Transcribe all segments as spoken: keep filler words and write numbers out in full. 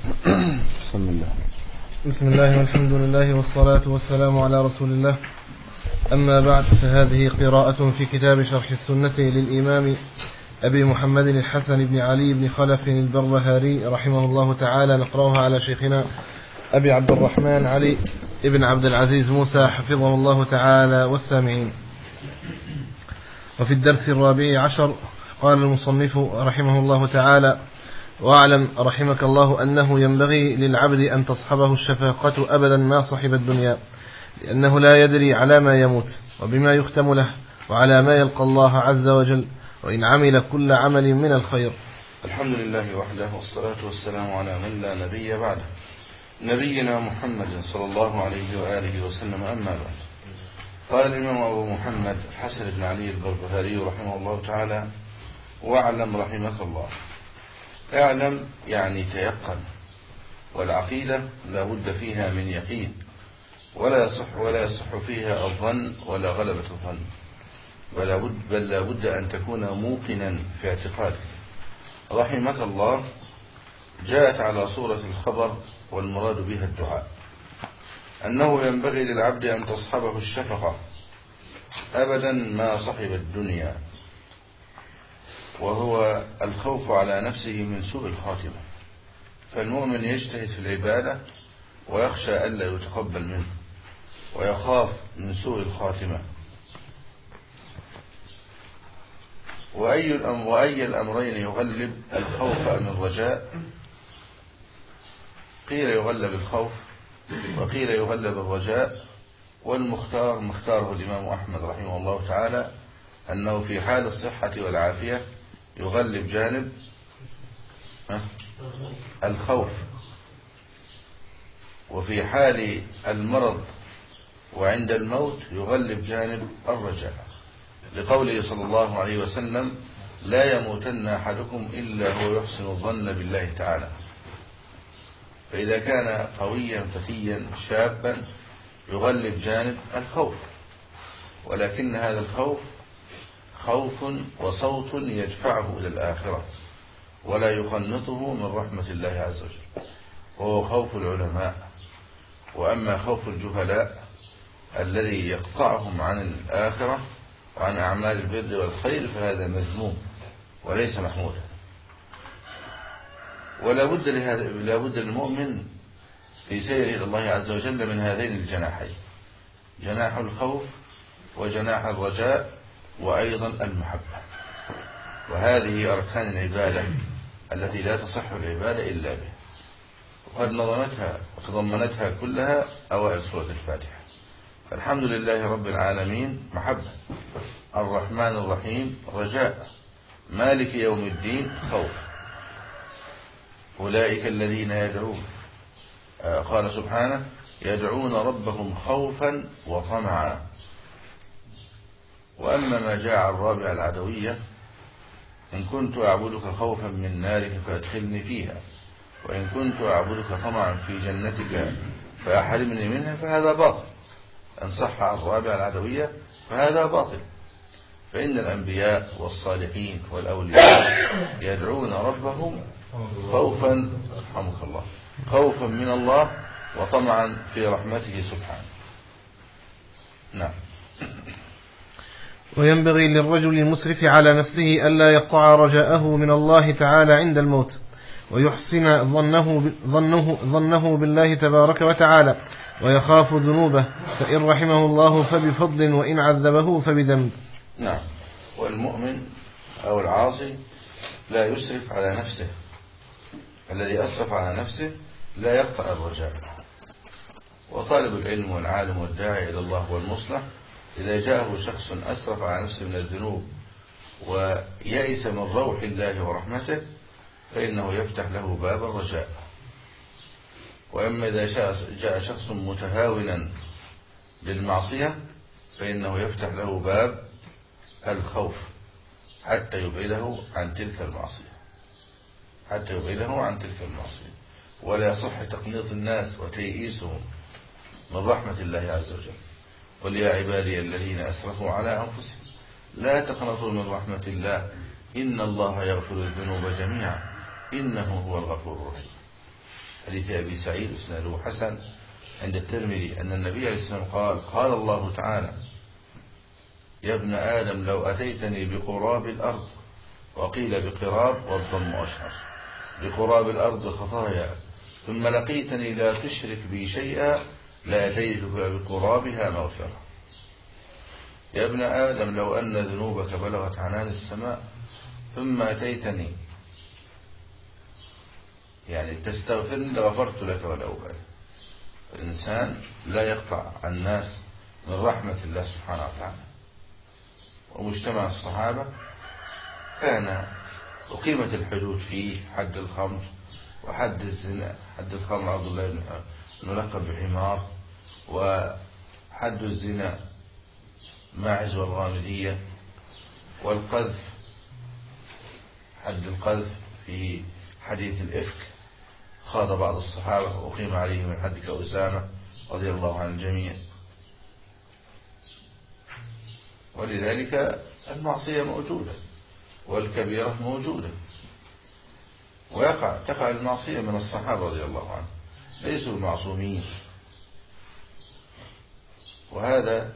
بسم الله بسم الله والحمد لله والصلاة والسلام على رسول الله. أما بعد، فهذه قراءة في كتاب شرح السنة للإمام أبي محمد الحسن بن علي بن خلف البربهاري رحمه الله تعالى، نقرأها على شيخنا أبي عبد الرحمن علي ابن عبد العزيز موسى حفظه الله تعالى والسامعين. وفي الدرس الرابع عشر قال المصنف رحمه الله تعالى: واعلم رحمك الله أنه ينبغي للعبد أن تصحبه الشفقة أبدا ما صحب الدنيا، لأنه لا يدري على ما يموت وبما يختم له وعلى ما يلقى الله عز وجل، وإن عمل كل عمل من الخير. الحمد لله وحده، والصلاة والسلام على من لا نبي بعده، نبينا محمد صلى الله عليه وآله وسلم. أما بعد، قال الإمام أبو محمد الحسن بن علي البربهاري رحمه الله تعالى: واعلم رحمك الله. اعلم يعني تيقن، والعقيدة لا بد فيها من يقين، ولا يصح ولا يصح فيها الظن ولا غلبة الظن، بل بد بل لا بد أن تكون موقنا في اعتقادك. رحمك الله جاءت على صورة الخبر، والمراد بها الدعاء، أنه ينبغي للعبد أن تصحبه الشفقة أبدا ما صحب الدنيا، وهو الخوف على نفسه من سوء الخاتمة. فالمؤمن يجتهد في العبادة ويخشى ألا يتقبل منه، ويخاف من سوء الخاتمة. وأي الأمر وأي الأمرين يغلب الخوف أم الرجاء؟ قيل يغلب الخوف، وقيل يغلب الرجاء، والمختار مختاره الإمام أحمد رحمه الله تعالى أنه في حال الصحة والعافية يغلب جانب الخوف، وفي حال المرض وعند الموت يغلب جانب الرجاء، لقوله صلى الله عليه وسلم: لا يموتن أحدكم إلا هو يحسن الظن بالله تعالى. فإذا كان قويا فتيا شابا يغلب جانب الخوف، ولكن هذا الخوف خوف وصوت يدفعه إلى الآخرة، ولا يقنطه من رحمة الله عز وجل، وهو خوف العلماء. وأما خوف الجهلاء الذي يقطعهم عن الآخرة وعن أعمال البر والخير فهذا مذموم وليس محمودا. ولا بد لهذا لا بد للمؤمن في سيره إلى الله عز وجل من هذين الجناحين: جناح الخوف وجناح الرجاء، وأيضا المحبة. وهذه أركان العبادة التي لا تصح العبادة إلا به، وقد نظمتها وتضمنتها كلها أوائل سورة الفاتحة. فالحمد لله رب العالمين محبة، الرحمن الرحيم رجاء، مالك يوم الدين خوف. أولئك الذين يدعون، قال سبحانه: يدعون ربهم خوفا وطمعا. وأما ما جاء عن الرابعة العدوية: إن كنت أعبدك خوفا من نارك فأدخلني فيها، وإن كنت أعبدك طمعا في جنتك فأحرمني منها، فهذا باطل. إن صح عن الرابعة العدوية فهذا باطل، فإن الأنبياء والصالحين والأولياء يدعون ربهم خوفا رحمك الله خوفا من الله وطمعا في رحمته سبحانه. نعم. وينبغي للرجل المسرف على نفسه ألا يقطع رجاءه من الله تعالى عند الموت، ويحسن ظنه, ظنه, ظنه بالله تبارك وتعالى، ويخاف ذنوبه، فإن رحمه الله فبفضل، وإن عذبه فبذنب. نعم. والمؤمن أو العاصي لا يسرف على نفسه، الذي أسرف على نفسه لا يقطع الرجاء. وطالب العلم والعالم والداعي إلى الله والمصلح إذا جاءه شخص أسرف على نفسه من الذنوب ويئس من روح الله ورحمته فإنه يفتح له باب الرجاء. وأما إذا جاء شخص متهاونا للمعصية فإنه يفتح له باب الخوف حتى يبعده عن تلك المعصية حتى يبعده عن تلك المعصية ولا يصح تقنيط الناس وتيئيسهم من رحمة الله عز وجل. قل يا عبادي الذين أسرفوا على أنفسهم لا تقنطوا من رحمة الله إن الله يغفر الذنوب جميعا إنه هو الغفور الرحيم. حديث أبي سعيد إسناده حسن عند الترمذي أن النبي عليه الصلاة والسلام قال قال الله تعالى يا ابن آدم لو أتيتني بقراب الأرض، وقيل بقراب والضم أشهر، بقراب الأرض خطايا ثم لقيتني لا تشرك بي شيئا لأتيتك بقرابها مغفرة. يا ابن آدم لو أن ذنوبك بلغت عنان السماء ثم أتيتني يعني تستغفرني لغفرت لك ولا أبالي. الإنسان لا يقطع الناس من رحمة الله سبحانه وتعالى. ومجتمع الصحابة كان أقيمت الحدود فيه حد الخمر وحد الزنا، حد الخمر عبد الله بن ملقب بحمار، وحد الزنا ماعز والغامدية، والقذف حد القذف في حديث الإفك خاض بعض الصحابة وأقيم عليهم الحد كأسامة رضي الله عن الجميع. ولذلك المعصية موجودة والكبيرة موجودة، ويقع تقع المعصية من الصحابة رضي الله عنهم، ليسوا معصومين. وهذا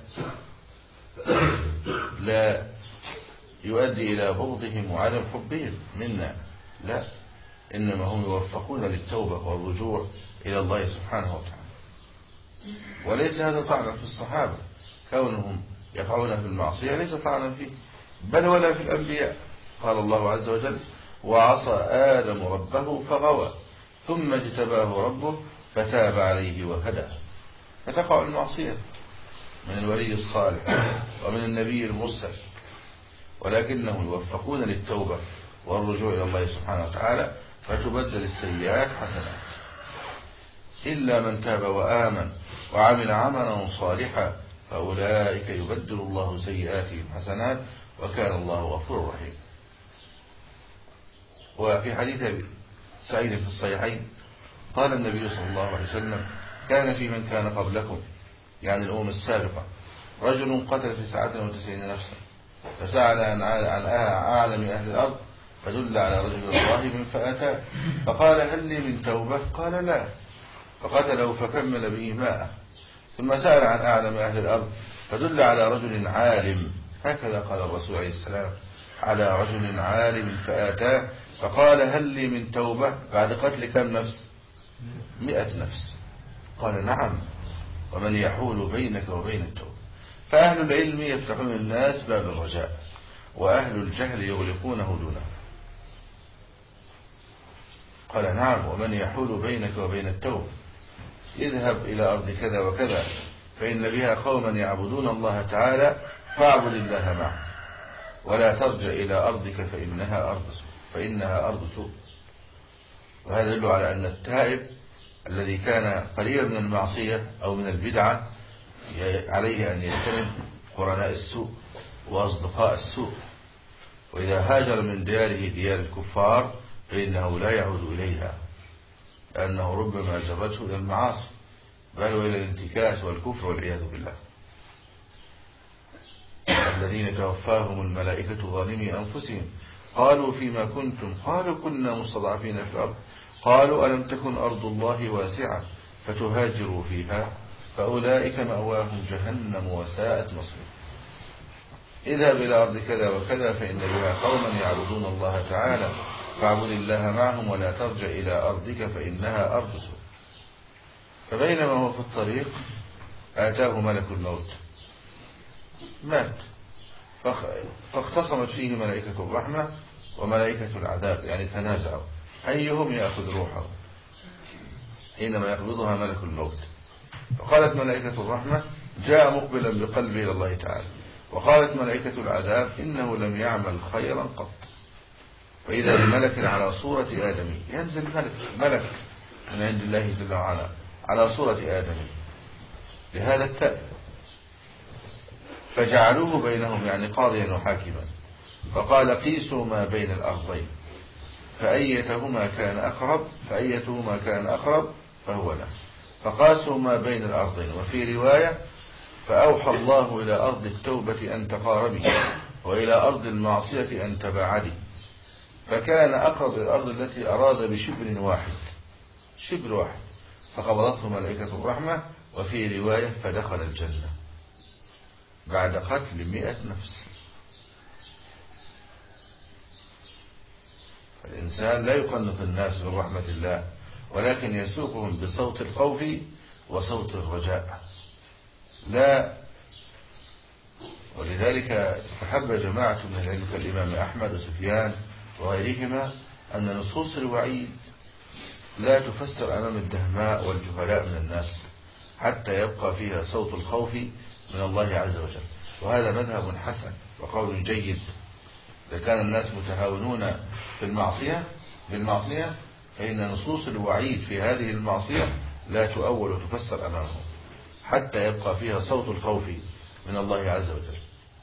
لا يؤدي إلى بغضهم وعدم حبهم منا، لا، إنما هم يوفقون للتوبة والرجوع إلى الله سبحانه وتعالى. وليس هذا طعنا في الصحابة، كونهم يقعون في المعصية ليس طعنا فيه، بل ولا في الأنبياء. قال الله عز وجل وعصى آدم ربه فغوى ثم اجتباه ربه فتاب عليه وهدى. فتقع المعصية من الولي الصالح ومن النبي المرسل، ولكنهم يوفقون للتوبة والرجوع إلى الله سبحانه وتعالى، فتبدل السيئات حسنات. إلا من تاب وآمن وعمل عملا صالحا فأولئك يبدل الله سيئاتهم حسنات وكان الله غفورا رحيما. وفي حديث سعيد في الصحيحين قال النبي صلى الله عليه وسلم كان في من كان قبلكم يعني الأمم السابقة رجل قتل في ساعة وتسعين نفسا فسأل عن أعلم أهل الأرض فدل على رجل ظالم فأتى فقال هل لي من توبة؟ قال لا، فقتله فكمل به ماءه. ثم سأل عن أعلم أهل الأرض فدل على رجل عالم، هكذا قال الرسول عليه السلام على رجل عالم فآتاه فقال هل لي من توبة بعد قتل كم نفس؟ مئة نفس. قال نعم، ومن يحول بينك وبين التوبة. فأهل العلم يفتحون الناس باب الرجاء، وأهل الجهل يغلقونه دونه. قال نعم، ومن يحول بينك وبين التوبة اذهب إلى أرض كذا وكذا فإن بها قوما يعبدون الله تعالى فاعبد الله معه، ولا ترجع إلى أرضك فإنها أرض فإنها أرض سوء. وهذا يدل على أن التائب الذي كان قليلا من المعصية أو من البدعة عليه أن يجتنب قرناء السوء وأصدقاء السوء، وإذا هاجر من دياره ديار الكفار فإنه لا يعود إليها، لأنه ربما جرته إلى المعاصي بل وإلى الانتكاس والكفر والعياذ بالله. الذين توفاهم الملائكة ظالمي أنفسهم قالوا فيما كنتم قالوا كنا مستضعفين في الأرض قالوا ألم تكن أرض الله واسعة فتهاجروا فيها فأولئك مأواهم جهنم وساءت مصيرا. اذهب إلى أرض كذا وكذا فإن بها قوما يعبدون الله تعالى فاعبد الله معهم ولا ترجع إلى أرضك فإنها أرض سوء. فبينما هو في الطريق آتاه ملك الموت مات، فاختصمت فيه ملائكة الرحمة وملائكة العذاب، يعني تنازعوا أيهم يأخذ روحه حينما يقبضها ملك الموت. فقالت ملائكة الرحمة جاء مقبلا بقلبه إلى الله تعالى، وقالت ملائكة العذاب إنه لم يعمل خيرا قط. فإذا بملك على صورة آدمي، ينزل ملك ملك من عند الله جل وعلا على صورة آدمي لهذا التائب، فجعلوه بينهم يعني قاضيا وحاكما، فقال قيسوا ما بين الأرضين فأيتهما كان أقرب فأيتهما كان أقرب فهو له، فقاسوا ما بين الأرضين. وفي رواية فأوحى الله إلى أرض التوبة أن تقاربي وإلى أرض المعصية أن تباعدي، فكان أقرب الأرض التي أراد بشبر واحد شبر واحد، فقبضته ملائكة الرحمة، وفي رواية فدخل الجنة بعد قتل مئة نفس. الإنسان لا يقنط الناس من رحمة الله، ولكن يسوقهم بصوت الخوف وصوت الرجاء. لا، ولذلك استحب جماعة من العلم كالإمام أحمد وسفيان وغيرهما أن نصوص الوعيد لا تفسر أمام الدهماء والجهلاء من الناس، حتى يبقى فيها صوت الخوف من الله عز وجل. وهذا مذهب حسن وقول جيد. إذا كان الناس متهاونون في المعصية بالمعصية فإن نصوص الوعيد في هذه المعصية لا تؤول وتفسر أمامهم، حتى يبقى فيها صوت الخوف من الله عز وجل.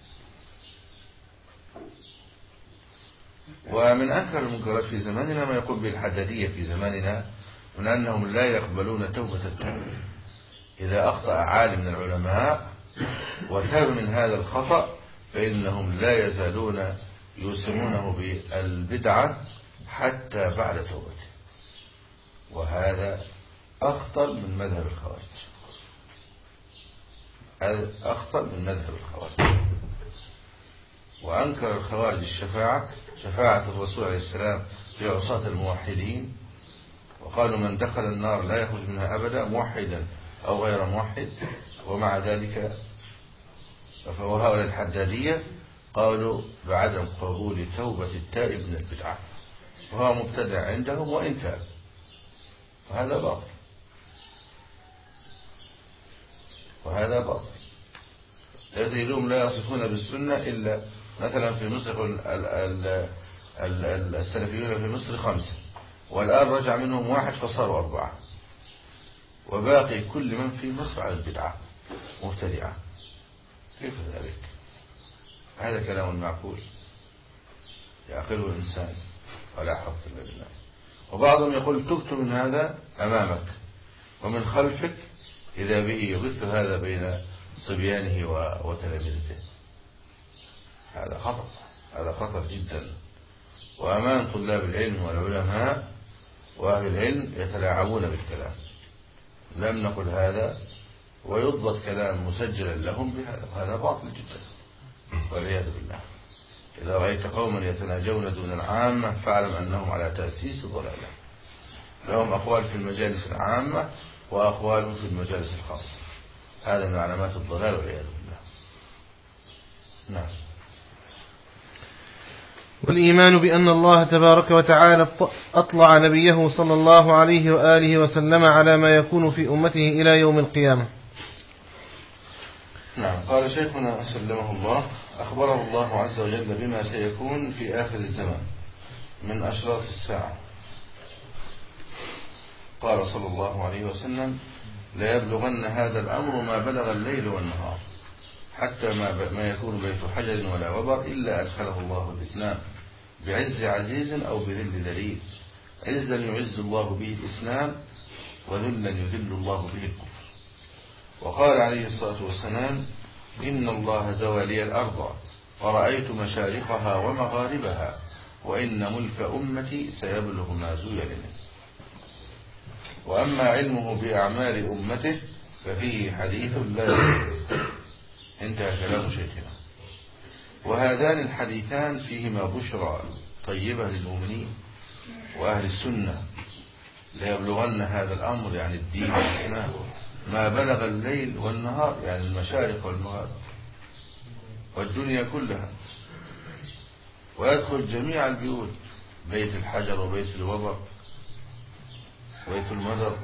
ومن أنكر المنكرات في زماننا ما يقول بالحدادية في زماننا، من أنهم لا يقبلون توبة التائب. إذا أخطأ عالم من العلماء وتاب من هذا الخطأ فإنهم لا يزالون يوسمونه بالبدعة حتى بعد توبته. وهذا أخطر من مذهب الخوارج، هذا أخطر من مذهب الخوارج. وأنكر الخوارج الشفاعة، شفاعة الرسول عليه السلام في عصاة الموحدين، وقالوا من دخل النار لا يخرج منها أبدا موحدا أو غير موحد. ومع ذلك وهؤلاء الحدادية قالوا بعدم قبول توبة التائب من البدعة، وهو مبتدع عندهم وإن تاب، وهذا باطل، وهذا باطل. الذين لا يصفون بالسنة إلا مثلا في مصر السلفيون في مصر خمسة، والآن رجع منهم واحد فصاروا أربعة، وباقي كل من في مصر على البدعة مبتدعة. كيف ذلك؟ هذا كلام معقول يعقله الإنسان؟ ولا حول إلا بالله. وبعضهم يقول تبت من هذا أمامك ومن خلفك، إذا به يبث هذا بين صبيانه وتلاميذته. هذا خطر، هذا خطر جدا. وأمام طلاب العلم والعلماء وأهل العلم يتلاعبون بالكلام. لم نقل هذا، ويضبط كلام مسجلا لهم بهذا، وهذا باطل جدا والعياذ بالله. إذا رأيت قوما يتناجون دون العامة فاعلم أنهم على تأسيس ضلالة، لهم أقوال في المجالس العامة وأقوال في المجالس الخاصة. هذا من علامات الضلال والعياذ بالله. نعم. والإيمان بأن الله تبارك وتعالى أطلع نبيه صلى الله عليه وآله وسلم على ما يكون في أمته إلى يوم القيامة. نعم. قال شيخنا سلمه الله: أخبره الله عز وجل بما سيكون في آخر الزمان من أشراط الساعة. قال صلى الله عليه وسلم: لا يبلغن هذا الأمر ما بلغ الليل والنهار، حتى ما, ما يكون بيت حجر ولا وبر إلا أدخله الله الإسلام بعز عزيز أو بذل ذليل، عزا يعز الله به الإسلام، وذلا يذل الله به الكفر. وقال عليه الصلاة والسلام: إن الله زوى لي الأرض ورأيت مشارقها ومغاربها، وإن ملك أمتي سيبلغ ما زوي منه. وأما علمه بأعمال أمته ففيه حديث لا يزال. انتهى كلام شيخنا. وهذان الحديثان فيهما بشرى طيبة للمؤمنين وأهل السنة. ليبلغن هذا الأمر يعني الدين والإسلام ما بلغ الليل والنهار، يعني المشارق والمغارب والدنيا كلها، ويدخل جميع البيوت، بيت الحجر وبيت الوبر بيت المدر،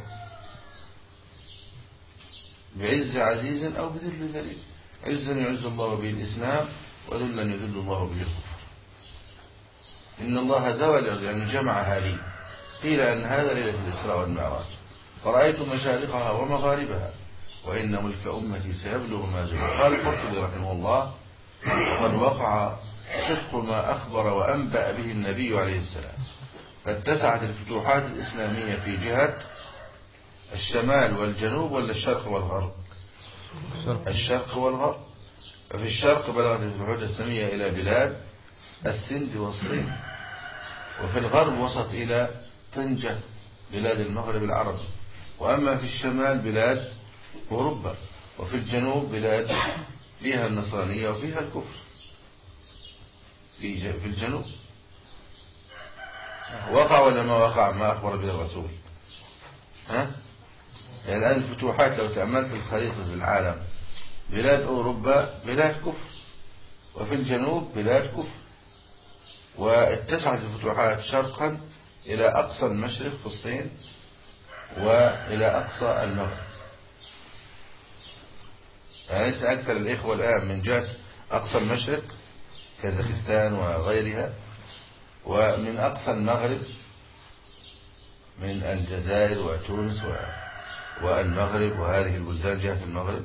بعز عزيز أو بذل ذليل، عزا يعز الله به الإسلام، وذلا يذل الله به الكفر. إن الله زوى يعني جمعها لي. قيل أن هذا ليلة الإسراء والمعراج. فرأيت مشارقها ومغاربها، وإن ملك أمتي سيبلغ ما زوى. قال القرطبي رحمه الله: وقد وقع صدق ما أخبر وأنبأ به النبي عليه السلام، فاتسعت الفتوحات الإسلامية في جهة الشمال والجنوب ولا الشرق والغرب؟ الشرق والغرب. ففي الشرق بلغت الفتوحات الإسلامية إلى بلاد السند والصين، وفي الغرب وصلت إلى طنجة بلاد المغرب العربي، وأما في الشمال بلاد أوروبا، وفي الجنوب بلاد فيها النصرانية وفيها الكفر في في الجنوب. وقع ولا ما وقع ما أخبر به الرسول؟ ها؟ يعني الآن الفتوحات لو تأملت الخريطة العالم، بلاد أوروبا بلاد كفر، وفي الجنوب بلاد كفر، واتسعت الفتوحات شرقا إلى أقصى المشرق في الصين وإلى أقصى المغرب. يعني ليس أكثر الإخوة الآن من جهة أقصى المشرق كازاخستان وغيرها، ومن أقصى المغرب من الجزائر وتونس والمغرب وهذه البلدان جهة المغرب.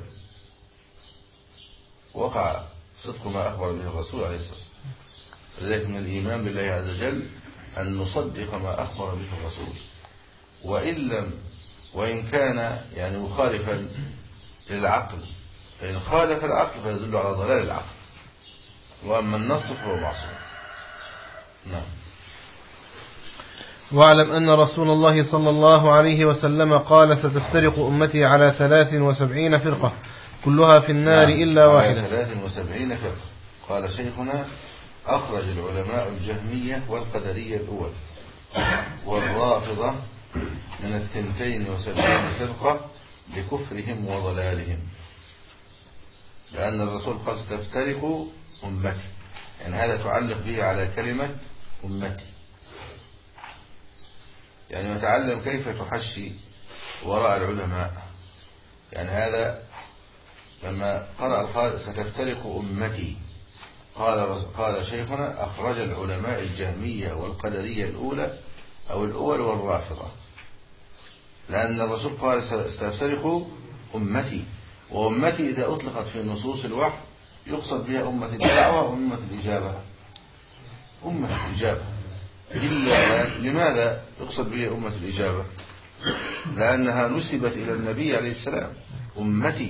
وقع صدق ما أخبر به الرسول عليه الصلاة والسلام. لذلك من الإيمان بالله عز وجل أن نصدق ما أخبر به الرسول، وإن لم وإن كان يعني مخالفا للعقل، فإن خالف العقل فيدل على ضلال العقل، وأما النص فهو معصوم. نعم. واعلم أن رسول الله صلى الله عليه وسلم قال ستفترق أمتي على ثلاث وسبعين فرقة كلها في النار نعم. إلا واحدة. على ثلاث وسبعين فرقة. قال شيخنا أخرج العلماء الجهمية والقدرية الأول والرافضة من الثنتين وسبعين فرقة بكفرهم وضلالهم، لأن الرسول قال ستفترق أمتي، يعني هذا تعلق به على كلمة أمتي، يعني نتعلم كيف تحشي وراء العلماء. يعني هذا لما قرأ القارئ ستفترق أمتي، قال قال شيخنا أخرج العلماء الجهمية والقدرية الأولى أو الأول والرافضة، لأن الرسول قال ستفترق أمتي، وأمتي إذا أطلقت في نصوص الوحي يقصد بها أمة الدعوة وأمة الإجابة. أمة الإجابة إلا لماذا يقصد بها أمة الإجابة؟ لأنها نسبت إلى النبي عليه السلام أمتي،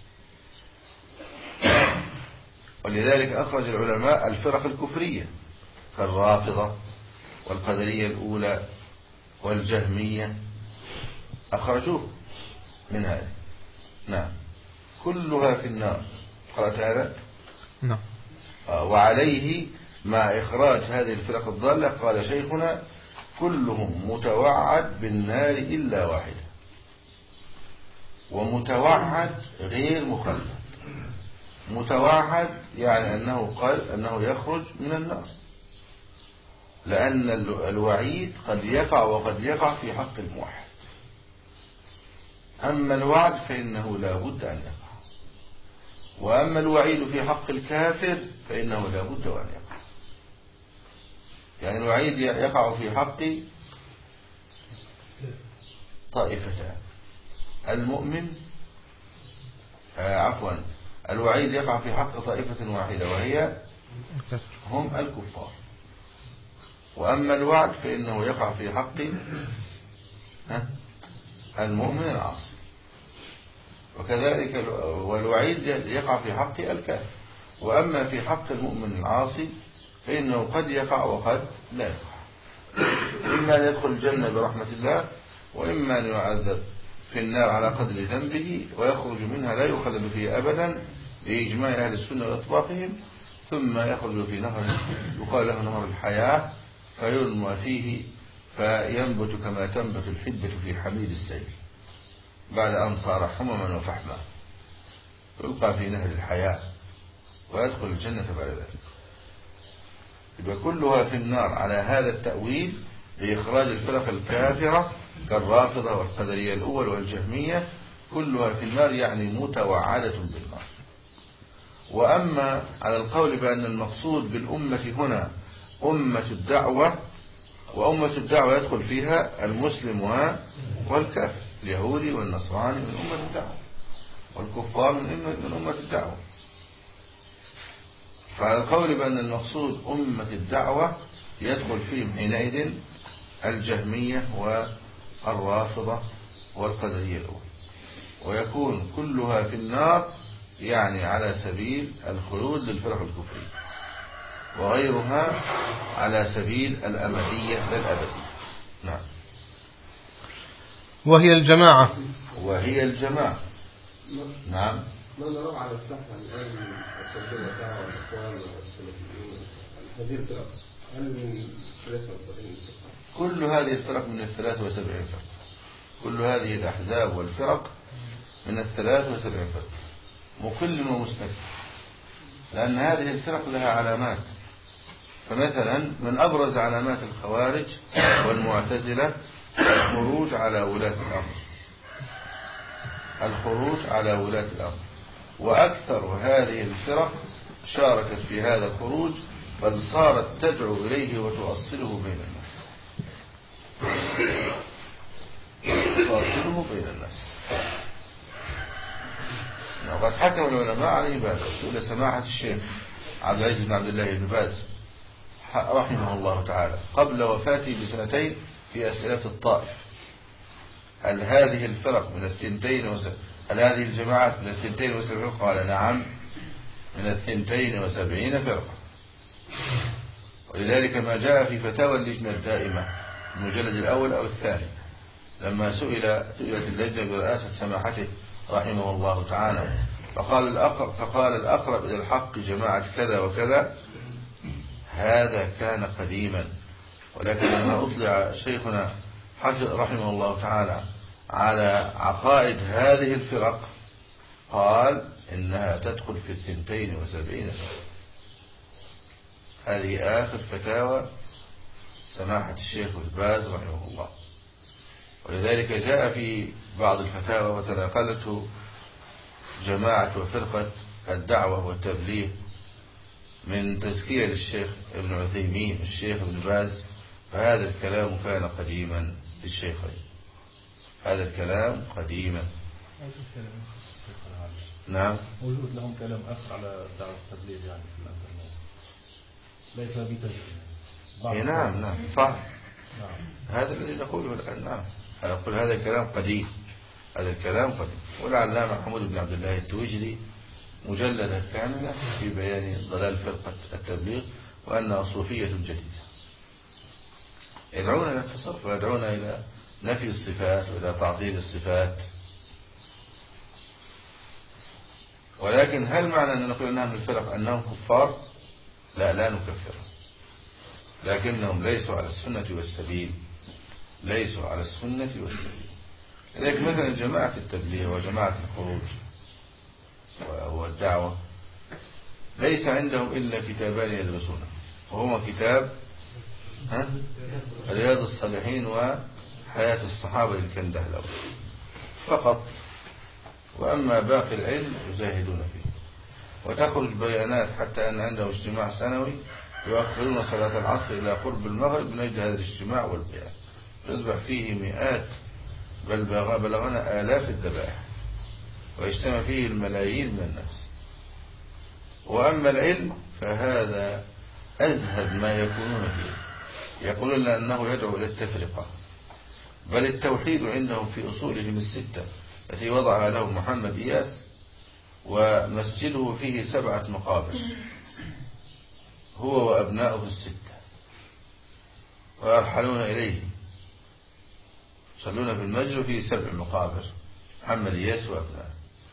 ولذلك أخرج العلماء الفرق الكفرية كالرافضة والقدرية الأولى والجهمية، أخرجوه من هذا. نعم. كلها في النار. قرأت هذا؟ نعم. وعليه مع إخراج هذه الفرق الضالة قال شيخنا كلهم متوعد بالنار إلا واحدة. ومتوعد غير مخلد. متوعد يعني أنه قال أنه يخرج من النار، لأن الوعيد قد يقع وقد يقع في حق الموحد، أما الوعد فإنه لا بد أن يقع، وأما الوعيد في حق الكافر فإنه لا بد أن يقع. يعني الوعيد يقع في حق طائفتان، المؤمن آه عفوا الوعيد يقع في حق طائفة واحدة وهي هم الكفار، وأما الوعد فإنه يقع في حق المؤمن العاصي، وكذلك والوعيد يقع في حق الكافر، وأما في حق المؤمن العاصي فإنه قد يقع وقد لا يقع، إما أن يدخل الجنة برحمة الله، وإما أن يعذب في النار على قدر ذنبه ويخرج منها لا يخلد فيه أبدا بإجماع أهل السنة وإطباقهم، ثم يخرج في نهر يقال له نهر الحياة فيرمى فيه فينبت كما تنبت الحبة في حميد السيل بعد أن صار حمما وفحما، يلقى في نهر الحياة ويدخل الجنة بعد ذلك. يبقى كلها في النار على هذا التأويل لإخراج الفرق الكافرة كالرافضة والقدرية الأول والجهمية، كلها في النار يعني متوعدة بالنار. وأما على القول بأن المقصود بالأمة هنا أمة الدعوة، وأمة الدعوة يدخل فيها المسلم والكافر، اليهودي والنصراني من أمة الدعوة، والكفار من أمة الدعوة. فعلى القول بأن المقصود أمة الدعوة يدخل فيهم حينئذ الجهمية والرافضة والقدرية الأولى، ويكون كلها في النار يعني على سبيل الخلود للفرق الكفرية، وغيرها على سبيل الأمدية للأبدية. نعم. وهي الجماعة وهي الجماعة. نعم. ما نرى على الصحة الآن التوحيد والدعوة والإخوان والسلفيين هذه الفرق هل من ثلاثة وسبعين فرقة؟ كل هذه الفرق من الثلاثة وسبعين فرقة. كل هذه الأحزاب والفرق من الثلاثة وسبعين فرقة مكل ومستكبر، لأن هذه الفرق لها علامات. فمثلا من أبرز علامات الخوارج والمعتزلة الخروج على ولاة الأمر، الخروج على ولاة الأمر، وأكثر هذه الفرق شاركت في هذا الخروج، بل صارت تدعو إليه وتؤصله بين الناس، تؤصله بين الناس. وقد حكم العلماء على إبادة إلى سماحة الشيخ عبد العزيز بن عبد الله بن باز رحمه الله تعالى قبل وفاته بسنتين في أسئلة الطائف: هل هذه الفرق من الثنتين وسبعين هل هذه الجماعات من الثنتين وسبعين؟ قال نعم، من الثنتين وسبعين فرقة. ولذلك ما جاء في فتاوى اللجنة الدائمة المجلد الأول أو الثاني لما سئل سئلت اللجنة برئاسة سماحته رحمه الله تعالى، فقال الأقرب, فقال الأقرب إلى الحق جماعة كذا وكذا، هذا كان قديما. ولكن لما أطلع شيخنا رحمه الله تعالى على عقائد هذه الفرق قال إنها تدخل في الثنتين وسبعين فرقة. هذه آخر فتاوى سماحة الشيخ باز رحمه الله. ولذلك جاء في بعض الفتاوى وتناقلته جماعة وفرقة الدعوة والتبليغ من تزكية للشيخ ابن عثيمين الشيخ ابن باز، فهذا الكلام كان قديما للشيخين، هذا الكلام قديما. نعم، وجود لهم كلام أكثر على دعوة التبليغ يعني في الانترنت ليس بتزكية. نعم نعم صح، نعم. هذا الذي نقوله الآن. نعم، أقول هذا الكلام قديم، هذا الكلام قديم. والعلامة محمود بن عبد الله التويجري مجلدا كاملا في بيان ضلال فرقة التبليغ وأنها صوفية جديدة، يدعون إلى التصرف ويدعون إلى نفي الصفات وإلى تعطيل الصفات. ولكن هل معنى أن نقول أنها من الفرق أنهم كفار؟ لا، لا نكفرهم، لكنهم ليسوا على السنة والسبيل، ليسوا على السنة والسبيل. لذلك مثلا جماعة التبليغ وجماعة الخروج والدعوة ليس عندهم إلا كتابان يدرسونه، وهما كتاب ها؟ رياض الصالحين وحياة الصحابة للكندهلوي فقط، وأما باقي العلم يزاهدون فيه. وتخرج بيانات حتى أن عندهم اجتماع سنوي يؤخرون صلاة العصر إلى قرب المغرب من أجل هذا الاجتماع والبيان، يذبح فيه مئات بل بلغنا آلاف الذبائح، ويجتمع فيه الملايين من الناس. وأما العلم فهذا أزهد ما يكونون فيه، يقولون أنه يدعو إلى التفرقة، بل التوحيد عندهم في أصولهم الستة التي وضعها له محمد إياس، ومسجده فيه سبعة مقابر هو وأبناؤه الستة، ويرحلون إليه يصلون في المسجد فيه سبع مقابر محمد إياس وأبناؤه.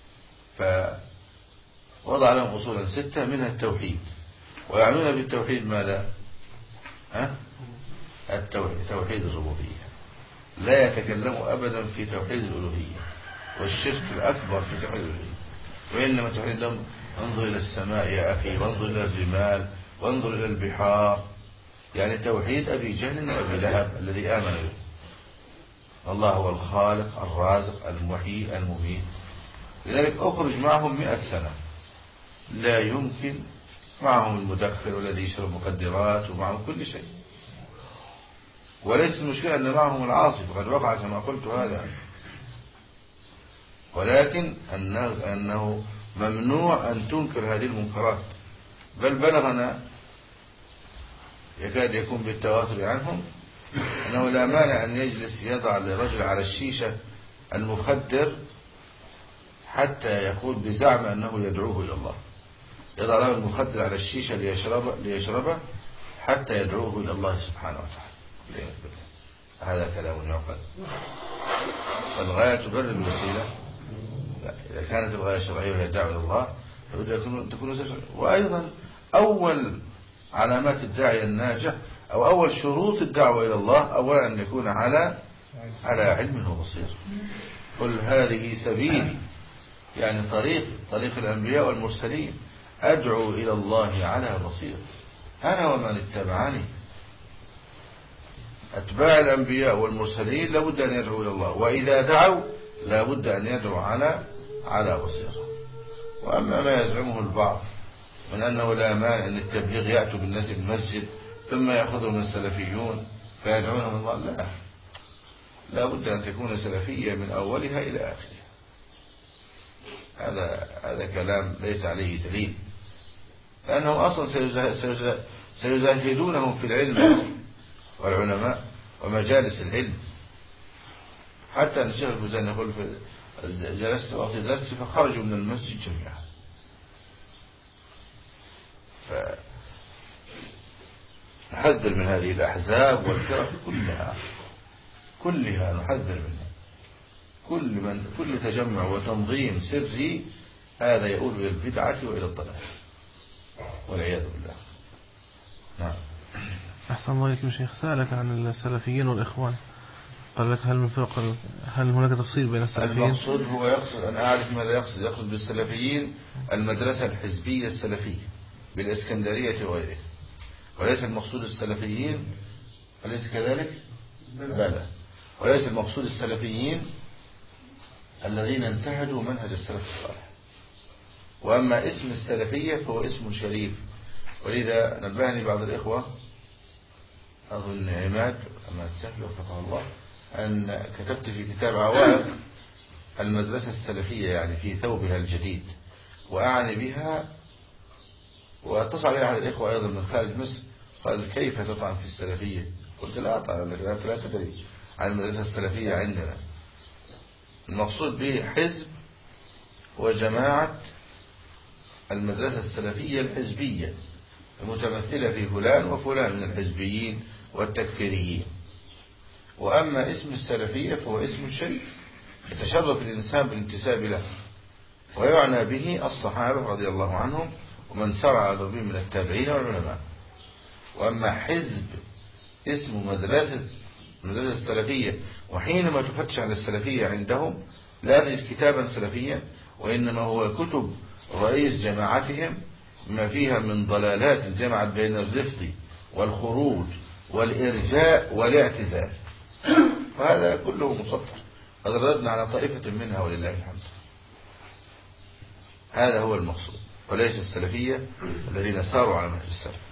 فوضع لهم أصولا ستة منها التوحيد، ويعنون بالتوحيد ماذا؟ ها؟ التوحيد توحيد الربوبية، لا يتكلم أبدا في توحيد الألوهية، والشرك الأكبر في توحيد الألوهية، وإنما توحيد لهم انظر إلى السماء يا أخي، وانظر إلى الجمال، وانظر إلى البحار، يعني توحيد أبي جهل وأبي لهب الذي آمن به. الله هو الخالق الرازق المحيي المميت. لذلك أخرج معهم مئة سنة لا يمكن، معهم المدخن والذي يشرب مخدرات ومعهم كل شيء، وليس المشكلة أن معهم العاصي فقد وقع كما قلت هذا، ولكن أنه, أنه ممنوع أن تنكر هذه المنكرات. بل بلغنا يكاد يكون بالتواتر عنهم أنه لا مانع أن يجلس يضع لرجل على الشيشة المخدر حتى يقول بزعم أنه يدعوه إلى الله، يضع له المخدر على الشيشة ليشربه, ليشربه حتى يدعوه إلى الله سبحانه وتعالى. هذا كلام يعقل. فالغاية تبرر الوسيلة. إذا كانت الغاية شرعية وهي الدعوة إلى الله لابد تكون وسيلة. وأيضا أول علامات الداعية الناجح أو أول شروط الدعوة إلى الله أولا أن يكون على على علم وبصير. قل هذه سبيلي، يعني طريق طريق الأنبياء والمرسلين، أدعو إلى الله على بصير أنا ومن اتبعني. أتباع الأنبياء والمرسلين لابد أن يدعوا إلى الله، وإذا دعوا لابد أن يدعوا على على بصير. وأما ما يزعمه البعض من أنه لا مانع أن التبليغ يأتوا بالناس المسجد ثم يأخذهم السلفيون فيدعونهم الله، لا، لابد أن تكون سلفية من أولها إلى آخرها. هذا هذا كلام ليس عليه دليل، لأنهم أصلا سيزهدونهم في العلم والعلماء ومجالس العلم. حتى أن الشيخ الفوزان يقول جلست وقت درس فخرجوا من المسجد جميعا. فنحذر من هذه الأحزاب والفرق كلها كلها نحذر منها. كل من كل تجمع وتنظيم سري هذا يؤول إلى البدعة وإلى الضلال والعياذ بالله. نعم. أحسن الله عليكم شيخ. سألك عن السلفيين والإخوان، قال لك هل من فرق هل هناك تفصيل بين السلفيين؟ المقصود هو يقصد، أنا أعرف ماذا يقصد. يقصد بالسلفيين المدرسة الحزبية السلفية بالإسكندرية وغيره، وليس المقصود السلفيين، أليس كذلك؟ بلى. وليس المقصود السلفيين الذين انتهجوا منهج السلف الصالح. وأما اسم السلفية فهو اسم شريف، ولذا نبهني بعض الإخوة أظن عماد أما تسهل وفقه الله أن كتبت في كتاب عوائق المدرسة السلفية، يعني في ثوبها الجديد، وأعني بها. واتصل علي أحد الإخوة أيضا من خارج مصر قال كيف تطعن في السلفية؟ قلت لا أطعن، لكن أنت لا تدري عن المدرسة السلفية عندنا. المقصود به حزب وجماعة المدرسة السلفية الحزبية المتمثلة في فلان وفلان من الحزبيين والتكفيريين. وأما اسم السلفية فهو اسم شريف يتشرف الإنسان بالانتساب له، ويعنى به الصحابة رضي الله عنهم ومن سار على دربهم من التابعين والعلماء. وأما حزب اسم مدرسة مدرسة السلفية، وحينما تفتش على السلفية عندهم لا تجد كتابا سلفيا، وإنما هو كتب رئيس جماعتهم ما فيها من ضلالات جمعت بين الرفض والخروج والإرجاء والاعتزال، فهذا كله مسطر. قد رددنا على طائفة منها ولله الحمد. هذا هو المقصود، وليس السلفية الذين ساروا على منهج السلف.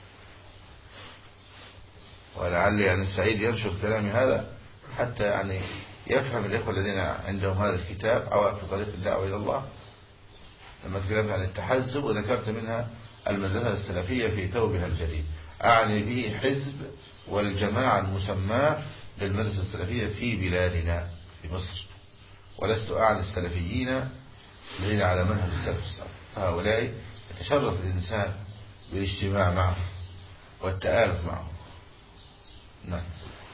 ولعل يعني السعيد ينشر كلامي هذا حتى يعني يفهم الإخوة الذين عندهم هذا الكتاب عوائق في طريق الدعوة إلى الله. لما تكلمت عن التحزب وذكرت منها المدرسة السلفية في ثوبها الجديد، أعني به حزب والجماعة المسماة بالمدرسة السلفية في بلادنا في مصر، ولست أعني السلفيين الذين على منهج السلف الصالح. فهؤلاء يتشرف الإنسان بالاجتماع معهم والتآلف معهم. نعم.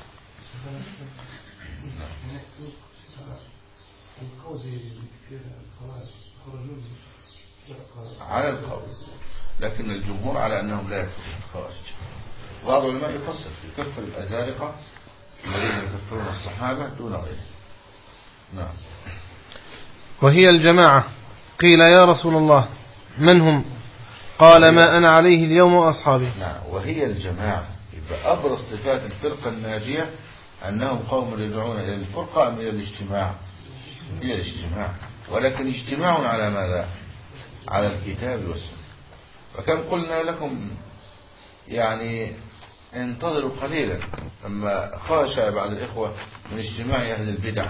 على القول، لكن الجمهور على أنهم لا يكفرون الخوارج. بعض العلماء يفصل يكفر الأزارقة الذين يكفرون الصحابة دون غيره. نعم. وهي الجماعة. قيل يا رسول الله من هم؟ قال ما أنا عليه اليوم وأصحابي. نعم. وهي الجماعة، يبقى أبرز صفات الفرقة الناجية أنهم قوم يدعون إلى الفرقة أم إلى الاجتماع؟ إلى الاجتماع، ولكن اجتماع على ماذا؟ على الكتاب والسنة. وكم قلنا لكم يعني انتظروا قليلا أما خاشى بعض الإخوة من اجتماع أهل البدع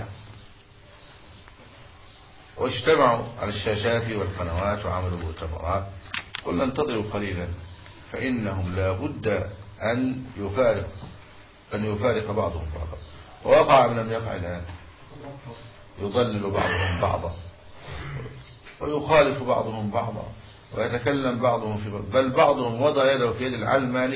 واجتمعوا على الشاشات والقنوات وعملوا مؤتمرات، قلنا انتظروا قليلا فإنهم لا بد أن يفارق أن يفارق بعضهم بعضا. ووقع من لم يقع الآن، يضلل بعضهم بعضا ويخالف بعضهم بعضا ويتكلم بعضهم في بعض، بل بعضهم وضع يده في يد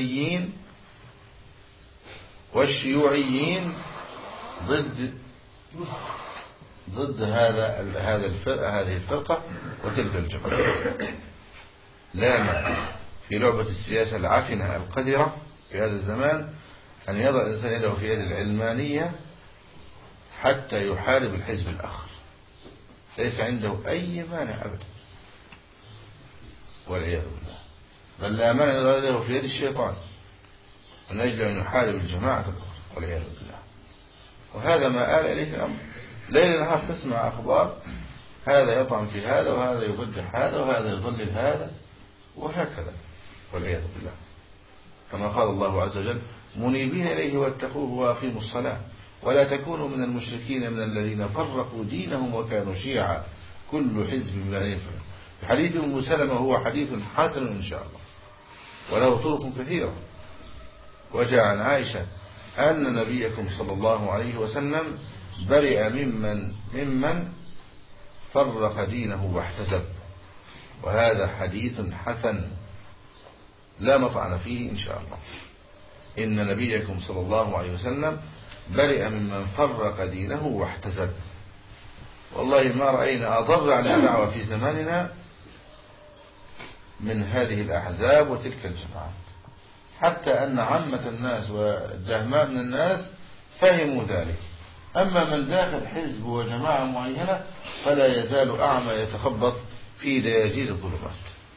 العلمانيين والشيوعيين ضد ضد هذا هذا الفرقة هذه الفرقة وتلك الجماعة. لا مانع في لعبة السياسة العفنة القذرة في هذا الزمان أن يضع الإنسان يده في يد العلمانية حتى يحارب الحزب الآخر، ليس عنده أي مانع أبدا والعياذ بالله، بل لا مانع يضع يده في يد الشيطان من أجل أن يحارب الجماعة الأخرى والعياذ بالله. وهذا ما آل إليه الأمر، ليل نهار تسمع أخبار هذا يطعن في هذا وهذا يبجح هذا وهذا يضلل هذا وهكذا والعياذ بالله. كما قال الله عز وجل: منيبين إليه واتقوه وأقيموا الصلاة ولا تكونوا من المشركين من الذين فرقوا دينهم وكانوا شيعا كل حزب بما يفعل. حديث أم سلمة هو حديث حسن إن شاء الله وله طرق كثيرة. وجاء عن عائشة أن نبيكم صلى الله عليه وسلم برئ ممن ممن فرق دينه واحتزب، وهذا حديث حسن لا مطعن فيه إن شاء الله. إن نبيكم صلى الله عليه وسلم برئ ممن فرق دينه واحتزب. والله ما رأينا أضر على الدعوة في زماننا من هذه الأحزاب وتلك الجماعات، حتى أن عامة الناس والدهماء من الناس فهموا ذلك. أما من داخل حزب وجماعة معينة فلا يزال أعمى يتخبط في دياجير الظلمات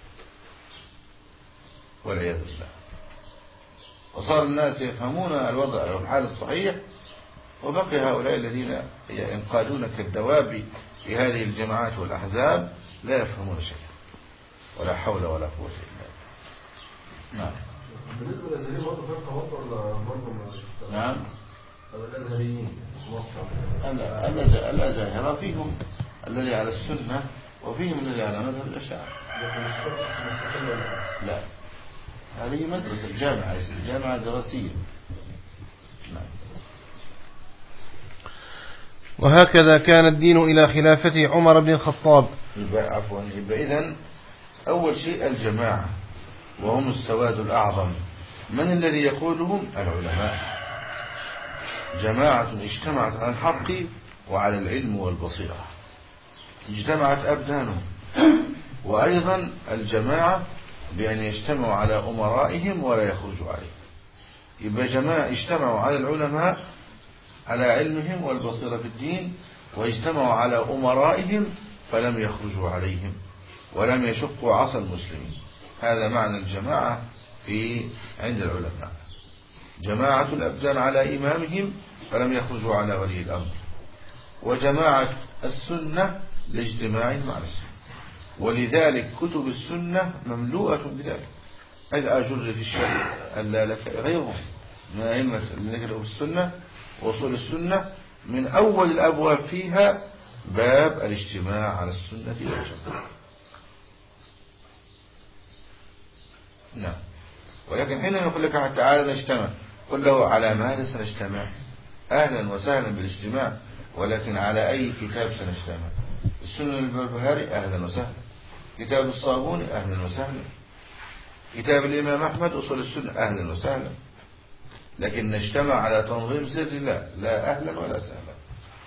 والعياذ بالله. وصار الناس يفهمون الوضع والحال الصحيح، وبقي هؤلاء الذين ينقادون كالدواب في هذه الجماعات والأحزاب لا يفهمون شيئا ولا حول ولا قوة إلا بالله. نعم. بالنسبة للأزهريين برضه فرقة وسط ولا برضه؟ نعم. الأزهريين الأزاهرة فيهم الذي على السنة وفيهم الذي على مذهب الأشاعرة. لا، هذه مدرسة الجامعة جامعة دراسية. نعم. وهكذا كان الدين إلى خلافة عمر بن الخطاب. عفوا. يبقى إذن أول شيء الجماعة وهم السواد الأعظم. من الذي يقودهم؟ العلماء، جماعة اجتمعت على الحق وعلى العلم والبصيرة، اجتمعت أبدانهم. وأيضا الجماعة بأن يجتمعوا على أمرائهم ولا يخرجوا عليه. يبقى جماعة اجتمعوا على العلماء على علمهم والبصيرة في الدين، واجتمعوا على أمرائهم فلم يخرجوا عليهم ولم يشقوا عصا المسلمين. هذا معنى الجماعة في عند العلماء، جماعة الأبدان على إمامهم فلم يخرجوا على ولي الأمر. وجماعة السنة لاجتماعهم على السنة، ولذلك كتب السنة مملوءة بذلك. الآجر في الشرع ألا لك غيرهم من أئمة اللي نقرأوا السنة وصول السنة من أول الأبواب فيها باب الاجتماع على السنة والجماعة. نعم. ولكن حين نقول لك تعالى نجتمع، قل له على ماذا سنجتمع؟ أهلا وسهلا بالاجتماع، ولكن على أي كتاب سنجتمع؟ السنة البربهاري أهلا وسهلا، كتاب الصابوني أهلا وسهلا، كتاب الإمام أحمد أصول السنة أهلا وسهلا. لكن نجتمع على تنظيم سر لا لا أهلا ولا سهلا.